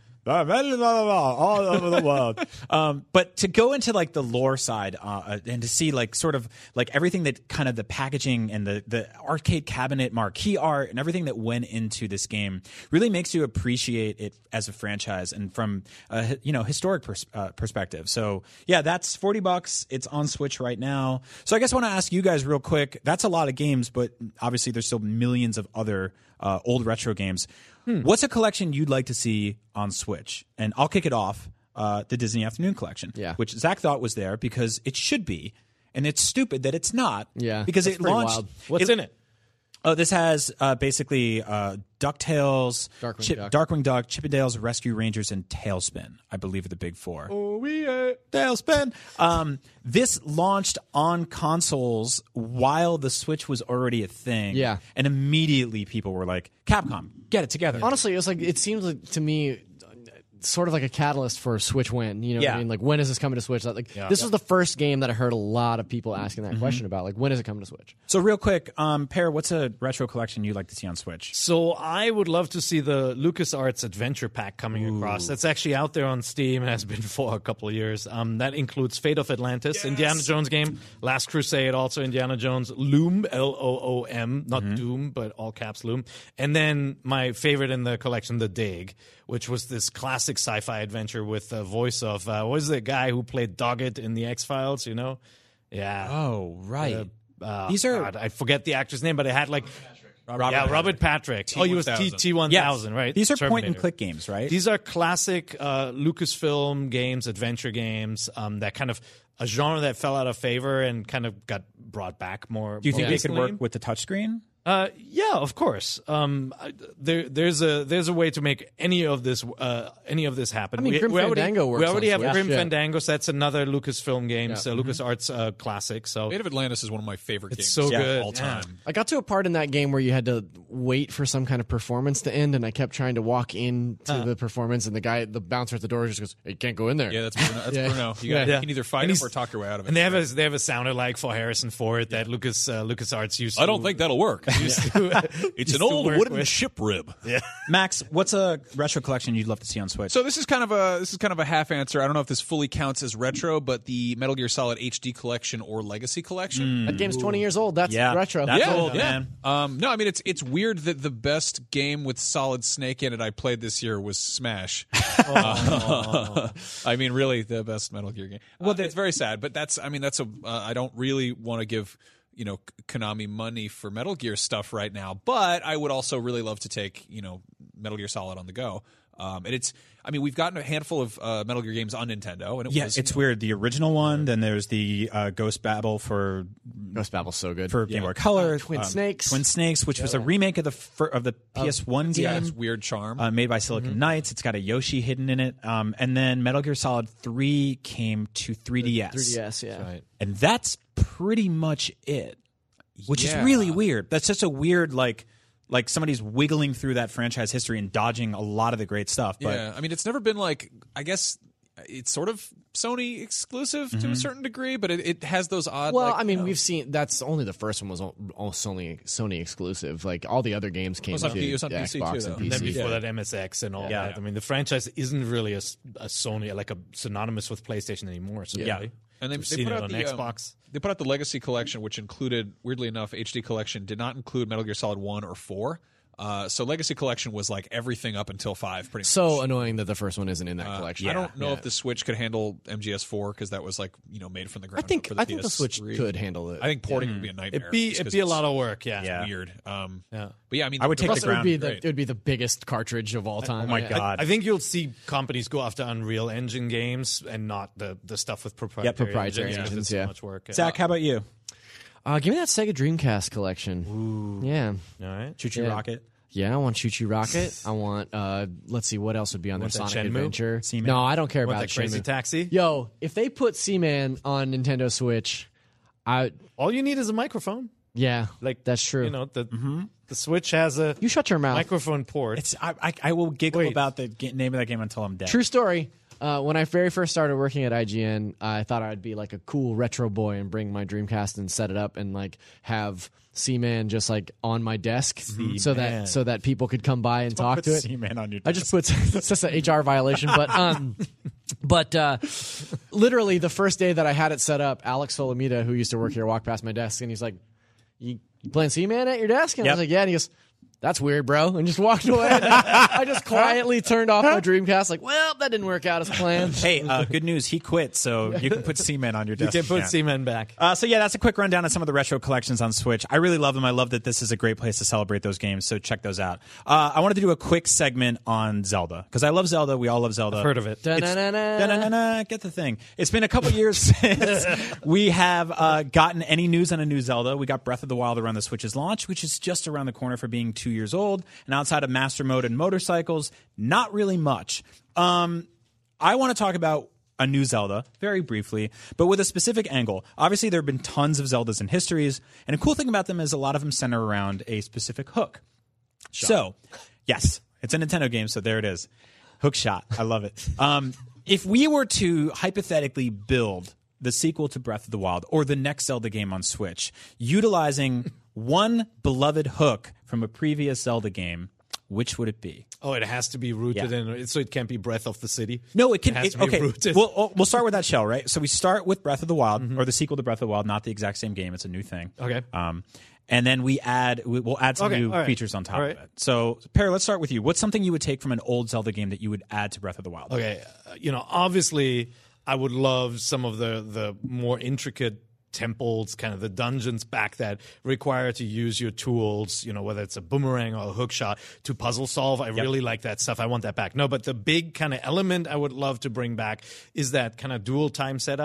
S4: all over the world. Um, but to go into like the lore side uh, and to see like sort of like everything that kind of the packaging and the, the arcade cabinet marquee art and everything that went into this game really makes you appreciate it as a franchise and from a you know historic pers- uh, perspective. So yeah, that's forty bucks. It's on Switch right now. So I guess I want to ask you guys real quick. That's a lot of games, but obviously there's still millions of other uh, old retro games. Hmm. What's a collection you'd like to see on Switch? And I'll kick it off, uh, the Disney Afternoon Collection,
S5: Yeah.
S4: which Zach thought was there because it should be, and it's stupid that it's not.
S5: Yeah,
S4: because
S5: that's
S4: it
S5: pretty
S4: launched.
S5: wild.
S6: What's in it?
S4: Oh, this has uh, basically uh, DuckTales,
S5: Darkwing
S4: Chip,
S5: Duck.
S4: Darkwing Duck, Chippendales Rescue Rangers, and Tailspin, I believe are the big four.
S6: Oh, yeah.
S4: Tailspin. Um, this launched on consoles while the Switch was already a thing.
S5: Yeah.
S4: And immediately people were like, Capcom, get it together.
S5: Honestly, it was like it seems like to me sort of like a catalyst for Switch when, you know what
S4: Yeah.
S5: I mean? Like when is this coming to Switch? Like this was the first game that I heard a lot of people asking that question about. Like when is it coming to Switch?
S4: So real quick, um, Per, what's a retro collection you'd like to see on Switch?
S6: So I would love to see the LucasArts Adventure Pack coming across. That's actually out there on Steam and has been for a couple of years. Um, that includes Fate of Atlantis, Indiana Jones game, Last Crusade, also Indiana Jones, Loom, L O O M, not Doom, but all caps Loom. And then my favorite in the collection, The Dig, which was this classic sci-fi adventure with the voice of, uh, what was the guy who played Doggett in the X-Files, you know? Yeah.
S4: Oh, right.
S6: Uh,
S4: These are-
S6: God, I forget the actor's name, but it had like
S3: Robert
S6: yeah,
S3: Patrick.
S6: Robert Patrick. Oh, he was T T one thousand, right?
S4: These are point and
S6: Terminator.
S4: click games, right?
S6: These are classic uh, Lucasfilm games, adventure games. Um, that kind of a genre that fell out of favor and kind of got brought back more.
S4: Do you think
S6: more
S4: they could
S6: recently.
S4: work with the touchscreen?
S6: Uh, yeah, of course. Um, I- there, there's a there's a way to make any of this uh, any of this happen.
S5: I mean,
S6: we,
S5: Grim
S6: we already,
S5: Fandango works
S6: We already
S5: on
S6: have
S5: Switch.
S6: Grim
S5: Yeah.
S6: Fandango. So that's another Lucasfilm game,
S5: Yeah.
S6: so LucasArts uh, classic. So
S3: Fate of Atlantis is one of my favorite
S6: It's
S3: games
S6: so
S3: of
S6: good,
S3: all
S6: yeah.
S3: time.
S5: I got to a part in that game where you had to wait for some kind of performance to end, and I kept trying to walk into the performance, and the guy, the bouncer at the door, just goes, "Hey, you can't go in there."
S3: Yeah, that's Bruno. That's
S5: Yeah.
S3: Bruno. You, gotta,
S6: Yeah.
S3: you can either fight
S6: And
S3: him
S6: he's-
S3: or talk your way out of it.
S6: and they have a they have a sound alike for Harrison Ford that Lucas uh, LucasArts used. To,
S3: I don't think that'll work.
S6: used to-
S3: It's
S6: used
S3: an
S6: to
S3: old
S6: work
S3: wooden
S6: with.
S3: ship rib. Yeah.
S4: Max, what's a retro collection you'd love to see on Switch?
S3: So this is kind of a this is kind of a half answer. I don't know if this fully counts as retro, but the Metal Gear Solid H D collection or Legacy collection.
S5: That game's twenty years old. That's
S4: Yeah.
S5: retro.
S4: That's
S3: yeah,
S4: old,
S3: yeah.
S4: man.
S3: Um, no, I mean it's it's weird that the best game with Solid Snake in it I played this year was Smash. Uh, I mean, really, the best Metal Gear game. Well, it's very sad, but that's I mean that's a uh, I don't really want to give you know Konami money for Metal Gear stuff right now, but I would also really love to take you know Metal Gear Solid on the go. Um, and it's I mean we've gotten a handful of uh, Metal Gear games on Nintendo, and it
S4: yeah,
S3: was
S4: it's weird. The original one, then there's the uh, Ghost Babel for
S5: Ghost Battle's so good.
S4: for Game Boy Color,
S5: Twin
S4: um,
S5: Snakes.
S4: Twin Snakes, which was a remake of the fir- of the P S one
S3: it's got
S4: game.
S3: its weird charm.
S4: uh, made by Silicon Knights. It's got a Yoshi hidden in it. Um, and then Metal Gear Solid three came to three D S.
S5: three D S, yeah.
S6: Right.
S4: And that's pretty much it, which
S3: Yeah.
S4: is really weird. That's just a weird, like, like somebody's wiggling through that franchise history and dodging a lot of the great stuff. But
S3: Yeah, I mean, it's never been like I guess it's sort of Sony exclusive to a certain degree, but it, it has those odd.
S5: Well,
S3: like,
S5: I mean,
S3: you know,
S5: we've seen that's only the first one was al- also Sony Sony exclusive. Like all the other games came
S3: was on
S5: to
S3: P- it was on
S5: the
S3: P C too,
S5: Xbox
S3: though.
S5: and
S3: And
S5: P
S6: And then
S5: C.
S6: before
S3: Yeah.
S6: that, M S X and all
S4: Yeah.
S6: that. I mean, the franchise isn't really a, s- a Sony, like a synonymous with PlayStation anymore. So
S3: Yeah.
S6: really,
S3: and they,
S6: we've
S3: they
S6: seen
S3: put
S6: it
S3: out
S6: on
S3: the um,
S6: Xbox.
S3: they put out the Legacy Collection, which included, weirdly enough, H D Collection did not include Metal Gear Solid One or Four. Uh, so Legacy Collection was like everything up until five, pretty
S5: So
S3: much.
S5: annoying that the first one isn't in that
S3: Uh,
S5: collection.
S3: I don't know
S5: Yeah.
S3: if the Switch could handle M G S four because that was like you know made from the
S5: I
S3: ground.
S5: think
S3: up for the
S5: I think the
S3: P S
S5: Switch
S3: three.
S5: could handle it.
S3: I think porting would be a nightmare.
S6: It'd be
S3: just
S6: it'd
S3: 'cause
S6: be a
S3: it's
S6: lot of work. Yeah.
S4: Yeah.
S3: weird. Um,
S6: Yeah.
S3: But yeah, I mean,
S4: I would
S3: the
S4: take
S3: rest
S4: the
S5: Plus, it would be
S3: of
S5: the
S3: great.
S5: it would be the biggest cartridge of all time.
S4: oh my
S5: Yeah.
S4: god,
S6: I think you'll see companies go after Unreal Engine games and not the, the stuff with proprietary,
S5: proprietary
S6: engines.
S5: engines,
S6: It's
S5: yeah.
S6: so much work.
S4: Zach, how about you?
S5: Uh, give me that Sega Dreamcast collection. Ooh. Yeah.
S6: All right.
S4: Choo Choo
S5: Yeah.
S4: Rocket.
S5: Yeah, I want Choo Choo Rocket. I want, uh, let's see, what else would be on there?
S6: Want that
S5: Sonic
S6: Shenmue?
S5: Adventure.
S4: Seaman?
S5: No, I don't care
S6: Want
S5: about
S6: that Crazy
S5: Shenmue.
S6: Taxi?
S5: Yo, if they put Seaman on Nintendo Switch, I,
S6: All you need is a microphone.
S5: yeah,
S6: Like
S5: that's true.
S6: You know, the the Switch has a
S5: You shut your mouth.
S6: microphone port.
S4: It's I, I, I will giggle
S6: Wait.
S4: about the ga- name of that game until I'm dead.
S5: True story. Uh, when I very first started working at I G N, I thought I'd be like a cool retro boy and bring my Dreamcast and set it up and like have Seaman just like on my desk so that so that people could come by and talk
S4: Put
S5: to it.
S4: Seaman on your
S5: I just put it's just an H R violation, but um, but uh, literally the first day that I had it set up, Alex Solomita, who used to work here, walked past my desk and he's like, "You, you playing Seaman at your desk?" And I
S4: Yep.
S5: was like, "Yeah." And he goes, "That's weird, bro," and just walked away. I just quietly turned off my Dreamcast, like, "Well, that didn't work out as planned."
S4: Hey, uh, good news. He quit, so you can put Seaman on your
S6: you
S4: desk.
S6: can put
S4: again.
S6: Seaman back.
S4: Uh, so yeah, that's a quick rundown of some of the retro collections on Switch. I really love them. I love that this is a great place to celebrate those games. So check those out. Uh, I wanted to do a quick segment on Zelda because I love Zelda. We all love Zelda.
S6: Heard of it.
S5: Da-na-na-na.
S4: Da-na-na-na, get the thing. It's been a couple years since we have uh, gotten any news on a new Zelda. We got Breath of the Wild around the Switch's launch, which is just around the corner for being two years old. And outside of Master Mode and motorcycles, not really much. Um, I want to talk about a new Zelda very briefly, but with a specific angle. Obviously, there have been tons of Zeldas in histories, and a cool thing about them is a lot of them center around a specific hook. So, yes, it's a Nintendo game, so there it is. Hook shot. I love it. Um, if we were to hypothetically build the sequel to Breath of the Wild or the next Zelda game on Switch, utilizing one beloved hook from a previous Zelda game, which would it be?
S6: Oh, it has to be rooted
S4: Yeah.
S6: in, so it can't be Breath of the City.
S4: No, it can.
S6: It has
S4: It
S6: to be
S4: okay,
S6: rooted.
S4: we'll, we'll- we'll start with that shell, right? So we start with Breath of the Wild, or the sequel to Breath of the Wild, not the exact same game. It's a new thing.
S6: Okay.
S4: Um, and then we add, we- we'll add some
S6: Okay,
S4: new
S6: all right.
S4: features on top
S6: All
S4: of
S6: right.
S4: it. So, Perry, let's start with you. What's something you would take from an old Zelda game that you would add to Breath of the Wild?
S6: Okay, uh, you know, obviously, I would love some of the the more intricate temples, kind of the dungeons back that require to use your tools, you know, whether it's a boomerang or a hook shot to puzzle solve. I really like that stuff. I want that back. No, but the big kind of element I would love to bring back is that kind of dual time setup.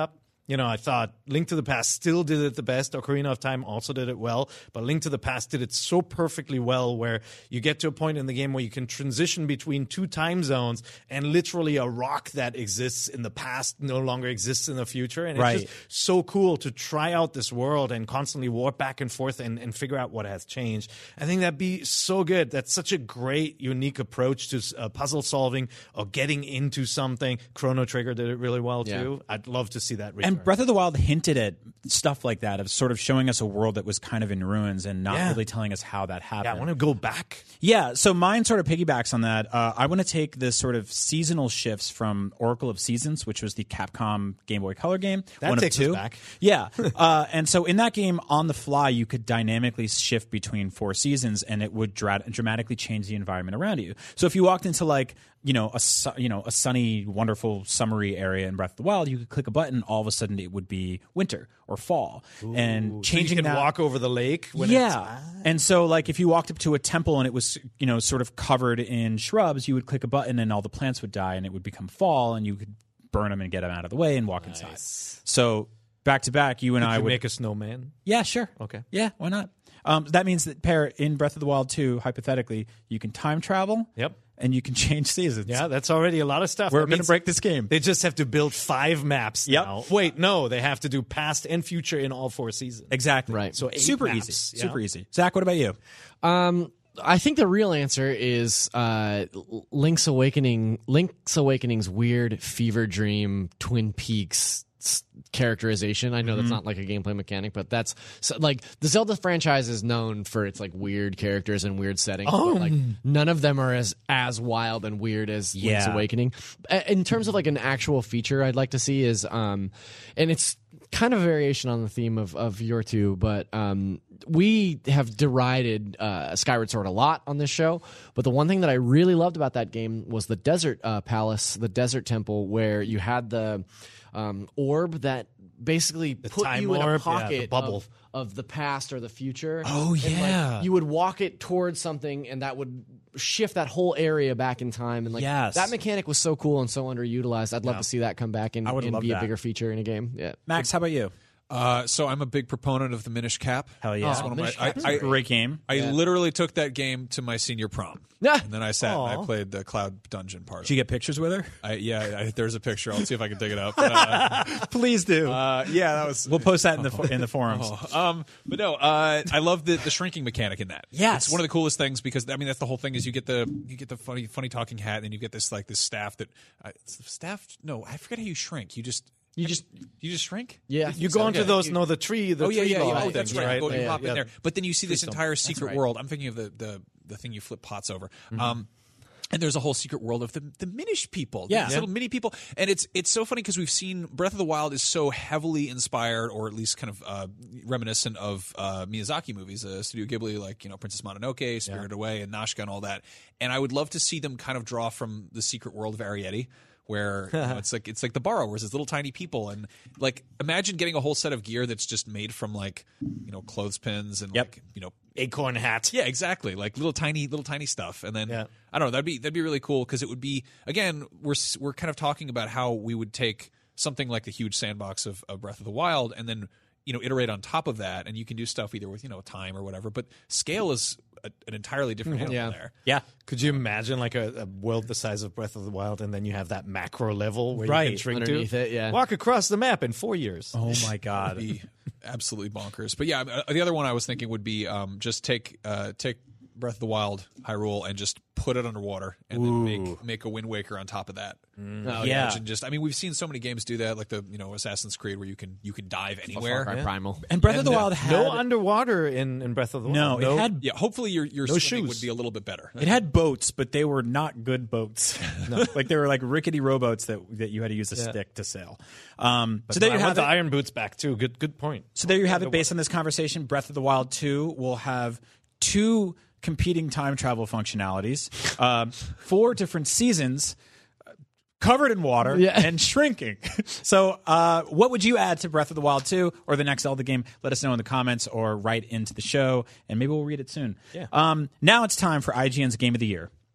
S6: You know, I thought Link to the Past still did it the best. Ocarina of Time also did it well. But Link to the Past did it so perfectly well where you get to a point in the game where you can transition between two time zones and literally a rock that exists in the past no longer exists in the future. And
S4: Right.
S6: it's just so cool to try out this world and constantly warp back and forth and, and figure out what has changed. I think that'd be so good. That's such a great, unique approach to uh, puzzle solving or getting into something. Chrono Trigger did it really well,
S5: Yeah.
S6: too. I'd love to see that return.
S4: And Breath of the Wild hinted at stuff like that, of sort of showing us a world that was kind of in ruins and not
S6: Yeah.
S4: really telling us how that happened.
S6: Yeah, I want to go back.
S4: Yeah, so mine sort of piggybacks on that. Uh, I want to take the sort of seasonal shifts from Oracle of Seasons, which was the Capcom Game Boy Color game.
S6: That
S4: one
S6: takes
S4: of
S6: us
S4: two.
S6: back.
S4: Yeah, uh, and so in that game, on the fly, you could dynamically shift between four seasons, and it would dra- dramatically change the environment around you. So if you walked into like you know a su- you know a sunny, wonderful, summery area in Breath of the Wild, you could click a button, all of a sudden it would be winter or fall, and changing
S6: so you can
S4: that.
S6: walk over the lake. When
S4: Yeah.
S6: It's,
S4: And so, like, if you walked up to a temple and it was, you know, sort of covered in shrubs, you would click a button and all the plants would die and it would become fall and you could burn them and get them out of the way and walk inside. So, back to back, you and I
S6: you
S4: would.
S6: make a snowman.
S4: Yeah, sure.
S6: Okay.
S4: Yeah, why not? Um, that means that, pair, in Breath of the Wild two, hypothetically, you can time travel.
S6: Yep.
S4: And you can change seasons.
S6: Yeah, that's already a lot of stuff.
S4: We're
S6: That
S4: going to
S6: means
S4: break this game.
S6: They just have to build five maps
S4: Yep.
S6: now. Wait, no, they have to do past and future in all four seasons.
S4: Exactly.
S5: Right.
S6: So eight
S4: super
S6: maps,
S4: easy.
S6: yeah.
S4: Super easy. Zach, what about you?
S5: Um, I think the real answer is uh, Link's Awakening. Link's Awakening's weird fever dream Twin Peaks s- characterization. I know that's not like a gameplay mechanic, but that's so, like the Zelda franchise is known for its like weird characters and weird settings. But, like none of them are as as wild and weird as Link's
S4: Yeah.
S5: Awakening. A- In terms of like an actual feature, I'd like to see is um, and it's kind of a variation on the theme of of your two, but um. We have derided uh, Skyward Sword a lot on this show, but the one thing that I really loved about that game was the Desert uh, Palace, the Desert Temple, where you had the um, orb that basically put
S6: time
S5: you in a
S6: orb, yeah, the
S5: pocket
S6: bubble.
S5: Of, of the past or the future.
S4: Oh,
S5: And, like,
S4: yeah.
S5: you would walk it towards something, and that would shift that whole area back in time. And like
S4: Yes.
S5: that mechanic was so cool and so underutilized. I'd love to see that come back and,
S4: I would
S5: and
S4: love
S5: be
S4: that.
S5: a bigger feature in a game. Yeah.
S4: Max, how about you?
S3: Uh, so I'm a big proponent of the Minish Cap.
S4: Hell yeah.
S3: It's one of my,
S5: Minish
S3: I,
S5: Cap's
S3: I,
S5: a
S4: Great game.
S3: I literally took that game to my senior prom.
S5: Yeah.
S3: And then I sat and I played the Cloud Dungeon part.
S4: Did you get pictures with her?
S3: I, yeah, I, there's a picture. I'll see if I can dig it up. Uh,
S4: Please do.
S3: uh, yeah, that was.
S4: We'll post that in the fo- in the forums.
S3: Um, but no, uh, I love the, the shrinking mechanic in that.
S4: Yes.
S3: it's one of the coolest things because I mean that's the whole thing is you get the you get the funny funny talking hat and then you get this like this staff that uh, it's the staff. No, I forget how you shrink. You just
S5: You just
S3: you just shrink.
S5: yeah.
S6: You go into
S3: Okay.
S6: those, no, the tree, the
S3: Oh yeah,
S6: tree
S3: yeah, yeah.
S6: log
S3: Oh, that's
S6: things,
S3: right. Go, you
S6: Yeah,
S3: pop
S6: yeah.
S3: in there, but then you see this entire secret
S5: right.
S3: world. I'm thinking of the the the thing you flip pots over. Um, and there's a whole secret world of the the Minish people,
S4: Yeah.
S3: these little mini people, and it's it's so funny because we've seen Breath of the Wild is so heavily inspired, or at least kind of uh, reminiscent of uh, Miyazaki movies, uh, Studio Ghibli, like you know Princess Mononoke, Spirited Away, and Nausicaa, and all that. And I would love to see them kind of draw from the secret world of Arrietty. Where you know, it's like it's like the borrowers, it's little tiny people, and like imagine getting a whole set of gear that's just made from like you know clothespins and
S4: Yep.
S3: like you know
S6: Acorn hat.
S3: yeah, exactly. Like little tiny, little tiny stuff, and then
S6: Yeah.
S3: I don't know. That'd be that'd be really cool because it would be again. We're s- we're kind of talking about how we would take something like the huge sandbox of, of Breath of the Wild, and then you know iterate on top of that, and you can do stuff either with you know time or whatever. But scale is a, an entirely different animal
S5: Yeah.
S3: there.
S4: Yeah.
S6: Could you imagine like a, a world the size of Breath of the Wild, and then you have that macro level where you
S4: Right.
S6: can shrink
S5: Underneath
S6: to?
S5: it, yeah.
S6: Walk across the map in four years.
S4: Oh my God.
S3: Be absolutely bonkers. But yeah, uh, the other one I was thinking would be um, just take uh, take Breath of the Wild Hyrule and just put it underwater and then make make a Wind Waker on top of that.
S5: Oh,
S4: Yeah.
S3: Imagine just I mean we've seen so many games do that like the you know Assassin's Creed where you can you can dive
S5: Far
S3: anywhere.
S5: Cry Primal.
S4: And Breath of the
S3: And, uh,
S4: Wild had
S6: No underwater in, in Breath of the
S4: no,
S6: Wild.
S4: it had
S3: Yeah, hopefully your your
S6: No
S3: swimming
S6: shoes.
S3: would be a little bit better.
S4: it had boats, but they were not good boats. like they were like rickety rowboats that that you had to use a stick to sail. Um, so there
S6: I
S4: you
S6: want
S4: have
S6: the
S4: it.
S6: iron boots back too. Good good point.
S4: So there you have it. Based on this conversation, Breath of the Wild two will have two competing time travel functionalities, um, four different seasons, uh, covered in water
S5: Yeah.
S4: and shrinking. So, uh, what would you add to Breath of the Wild two or the next Zelda game? Let us know in the comments or write into the show, and maybe we'll read it soon.
S6: Yeah.
S4: Um, now it's time for I G N's Game of the Year.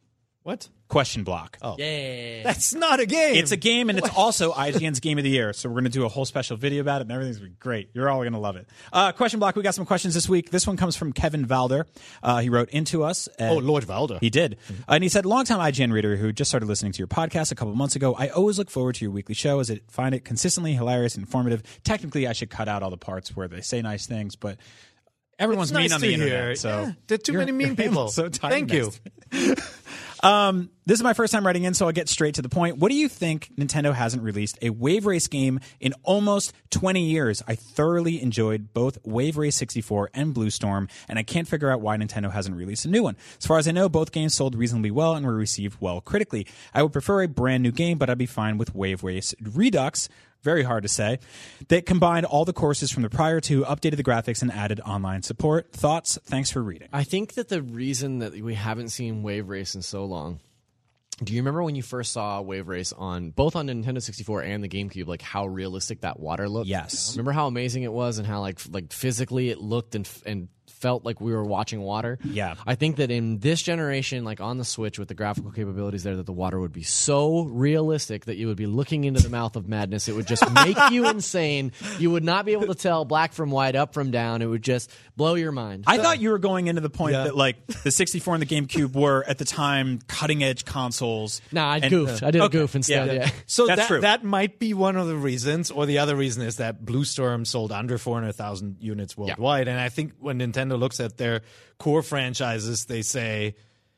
S6: What?
S3: Question Block.
S6: Oh,
S5: Yeah.
S6: that's not a game.
S3: It's a game, and it's also I G N's Game of the Year. So we're going to do a whole special video about it, and everything's going to be great. You're all going to love it. Uh, question Block, we got some questions this week. This one comes from Kevin Valder. Uh, he wrote into us. At,
S6: Oh, Lord Valder.
S3: He did. Uh, and he said, longtime I G N reader who just started listening to your podcast a couple months ago. I always look forward to your weekly show as I find it consistently hilarious and informative. Technically, I should cut out all the parts where they say nice things, but everyone's
S6: It's
S3: mean
S6: nice
S3: on
S6: to
S3: the internet.
S6: hear.
S3: So
S6: Yeah, there are too
S3: You're-
S6: many mean people.
S3: so tiny
S6: Thank you.
S3: next. Um, this is my first time writing in, so I'll get straight to the point. What do you think Nintendo hasn't released a Wave Race game in almost twenty years? I thoroughly enjoyed both Wave Race sixty-four and Blue Storm, and I can't figure out why Nintendo hasn't released a new one. As far as I know, both games sold reasonably well and were received well critically. I would prefer a brand new game, but I'd be fine with Wave Race Redux. Very hard to say. That combined all the courses from the prior two, updated the graphics, and added online support. Thoughts? Thanks for reading.
S5: I think that the reason that we haven't seen Wave Race in so long. Do you remember when you first saw Wave Race on both on Nintendo sixty-four and the GameCube, like how realistic that water looked?
S3: Yes.
S5: Remember how amazing it was and how like f- like physically it looked and f- and felt like we were watching water?
S3: Yeah.
S5: I think that in this generation, like on the Switch with the graphical capabilities there, that the water would be so realistic that you would be looking into the mouth of madness. It would just make you insane. You would not be able to tell black from white, up from down. It would just blow your mind.
S3: I thought you were going into the point
S6: Yeah.
S3: that like the sixty-four and the GameCube were at the time cutting edge consoles.
S5: Nah, I
S3: And-
S5: goofed. I did
S3: Okay.
S5: a goof instead.
S3: Yeah.
S5: Yeah.
S6: So
S3: That's
S6: that,
S3: true.
S6: that might be one of the reasons, or the other reason is that Blue Storm sold under four hundred thousand units worldwide. And I think when Nintendo looks at their core franchises, they say,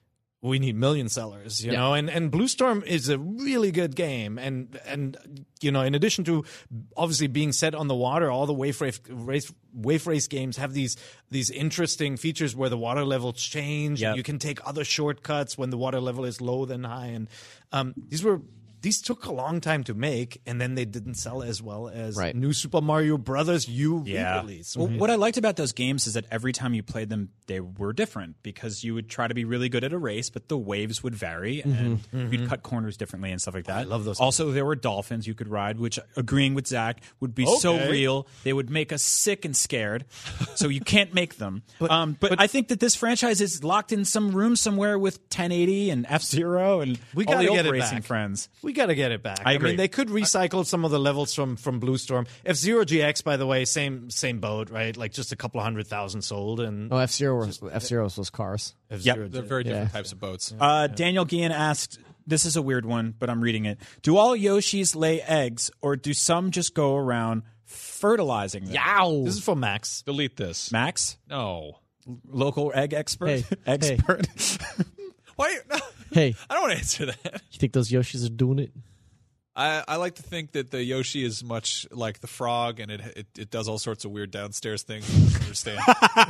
S6: we need million sellers, you
S5: Yeah.
S6: know, and and Blue Storm is a really good game, and and you know, in addition to obviously being set on the water, all the wave race, race wave race games have these these interesting features where the water levels change.
S3: Yep.
S6: And you can take other shortcuts when the water level is low than high, and um, these were. These took a long time to make, and then they didn't sell as well as
S5: Right.
S6: New Super Mario Brothers U
S3: Yeah.
S6: release.
S3: Well, what I liked about those games is that every time you played them, they were different because you would try to be really good at a race, but the waves would vary and you'd cut corners differently and stuff like that. I
S6: love those
S3: Also, there were dolphins you could ride, which, agreeing with Zach, would be so
S6: Okay.
S3: real. They would make us sick and scared. So you can't make them. But, um, but, I think that this franchise is locked in some room somewhere with ten eighty and F-Zero and
S6: We
S3: all
S6: gotta
S3: the old
S6: get it
S3: racing
S6: back.
S3: friends.
S6: We got to get it back.
S3: I agree.
S6: mean, they could recycle some of the levels from from Blue Storm. F-Zero G X, by the way, same same boat, right? Like just a couple of hundred thousand sold, and
S5: Oh, F Zero was F Zero was cars.
S6: F-Zero
S3: Yep.
S6: G X.
S7: They're very different
S5: Yeah.
S7: types of boats.
S3: Uh, Daniel Guillen asked, this is a weird one, but I'm reading it. Do all Yoshis lay eggs, or do some just go around fertilizing them?
S5: Yow!
S6: This is for Max.
S7: Delete this.
S3: Max,
S7: No.
S3: local egg expert?
S5: Hey,
S3: expert.
S7: Why? No,
S5: Hey,
S7: I don't want to answer that.
S5: you think those Yoshis are doing it?
S7: I, I like to think that the Yoshi is much like the frog, and it it, it does all sorts of weird downstairs things. I don't understand.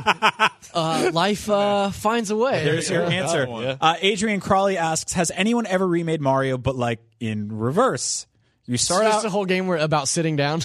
S5: Uh, life uh, finds a way.
S3: There's your answer.
S7: one. Yeah.
S3: Uh, Adrian Crawley asks, has anyone ever remade Mario, but like in reverse? You start
S5: It's
S3: out
S5: just a whole game where about sitting down.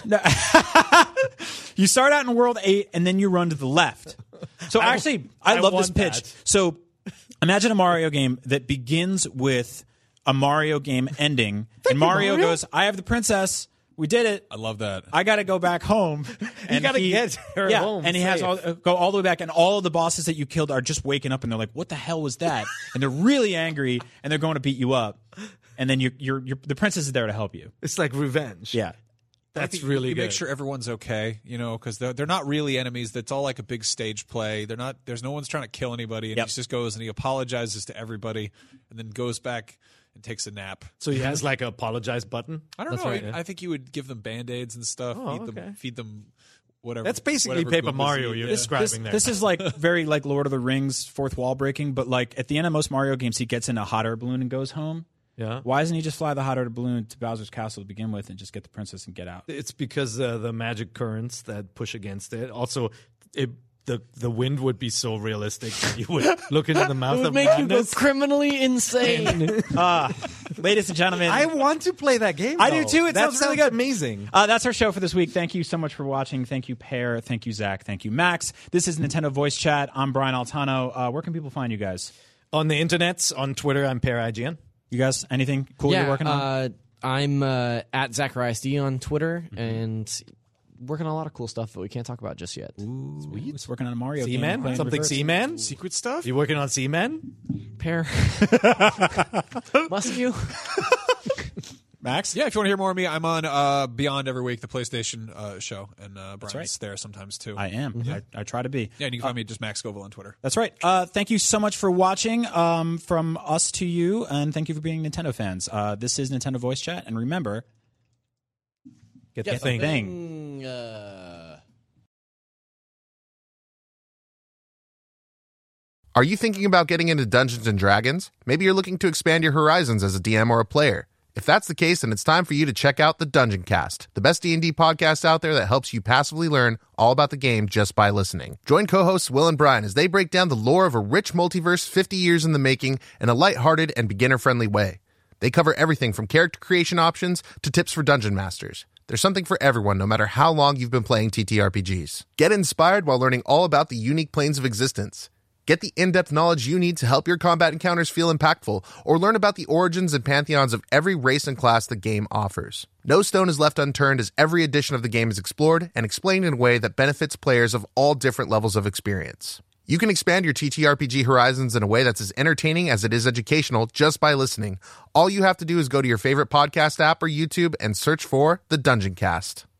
S3: You start out in world eight, and then you run to the left. So actually, I,
S6: I
S3: love this
S6: want
S3: pitch.
S6: that.
S3: So imagine a Mario game that begins with a Mario game ending, and Mario,
S5: Mario.
S3: goes, "I have the princess. We did it.
S7: I love that.
S3: I got to go back home." And
S6: gotta
S3: he-
S6: get her
S3: yeah,
S6: home
S3: and he has
S6: safe.
S3: all, uh, go all the way back, and all of the bosses that you killed are just waking up, and they're like, "What the hell was that?" And they're really angry, and they're going to beat you up. And then you're, you're, you're the princess is there to help you.
S6: It's like revenge.
S3: Yeah.
S6: That's
S7: you,
S6: really
S7: you
S6: good.
S7: make sure everyone's okay, you know, because they're, they're not really enemies. That's all like a big stage play. They're not. There's no one's trying to kill anybody, and
S3: Yep.
S7: he just goes and he apologizes to everybody, and then goes back and takes a nap.
S6: So he has like a apologize button.
S7: I don't
S6: That's
S7: know.
S6: right,
S7: I,
S6: yeah.
S7: I think you would give them band aids and stuff.
S6: Oh,
S7: feed
S6: okay.
S7: them. Feed them. Whatever.
S6: That's basically
S7: whatever
S6: Paper
S7: Goombas
S6: Mario
S7: need.
S6: you're
S7: Yeah.
S6: describing
S3: This,
S6: there.
S3: this is like very like Lord of the Rings, fourth wall breaking, but like at the end of most Mario games, he gets in a hot air balloon and goes home.
S6: yeah.
S3: Why doesn't he just fly the hot air balloon to Bowser's castle to begin with and just get the princess and get out?
S6: It's because uh, the magic currents that push against it. Also, it, the the wind would be so realistic that you would look into the mouth
S5: It would
S6: of
S5: make you go
S6: madness.
S5: criminally insane.
S3: Ladies and gentlemen,
S6: I want to play that game.
S3: I do
S6: though.
S3: too. It
S6: that
S3: sounds really
S6: sounds
S3: good.
S6: amazing.
S3: Uh, that's our show for this week. Thank you so much for watching. Thank you, Pear. Thank you, Zach. Thank you, Max. This is Nintendo Voice Chat. I'm Brian Altano. Uh, where can people find you guys?
S6: On the internets, on Twitter, I'm Per I G N.
S3: You guys, anything cool
S5: yeah,
S3: you're working on?
S5: Uh, I'm uh, at Zacharias D on Twitter, and working on a lot of cool stuff that we can't talk about just yet.
S4: Ooh, Sweet. He's working on a Mario game.
S6: Seaman? Something Seaman?
S3: Secret stuff?
S6: You working on Seaman?
S5: Pair. Must you?
S3: Max? Yeah, if you want to hear more of me, I'm on uh, Beyond every week, the PlayStation uh, show, and uh, Brian's
S4: right.
S3: there sometimes too.
S4: I am.
S3: Mm-hmm.
S4: I, I try to be.
S3: Yeah, and you can find me just Max Scoville on Twitter.
S4: That's right. Uh, thank you so much for watching um, from us to you, and thank you for being Nintendo fans. Uh, this is Nintendo Voice Chat, and remember,
S6: Get,
S4: get
S6: the thing.
S4: thing.
S5: Uh...
S8: Are you thinking about getting into Dungeons and Dragons? Maybe you're looking to expand your horizons as a D M or a player. If that's the case, then it's time for you to check out the Dungeon Cast, the best D and D podcast out there that helps you passively learn all about the game just by listening. Join co-hosts Will and Brian as they break down the lore of a rich multiverse fifty years in the making in a lighthearted and beginner-friendly way. They cover everything from character creation options to tips for dungeon masters. There's something for everyone, no matter how long you've been playing T T R P Gs. Get inspired while learning all about the unique planes of existence. Get the in-depth knowledge you need to help your combat encounters feel impactful, or learn about the origins and pantheons of every race and class the game offers. No stone is left unturned as every edition of the game is explored and explained in a way that benefits players of all different levels of experience. You can expand your T T R P G horizons in a way that's as entertaining as it is educational just by listening. All you have to do is go to your favorite podcast app or YouTube and search for The Dungeon Cast.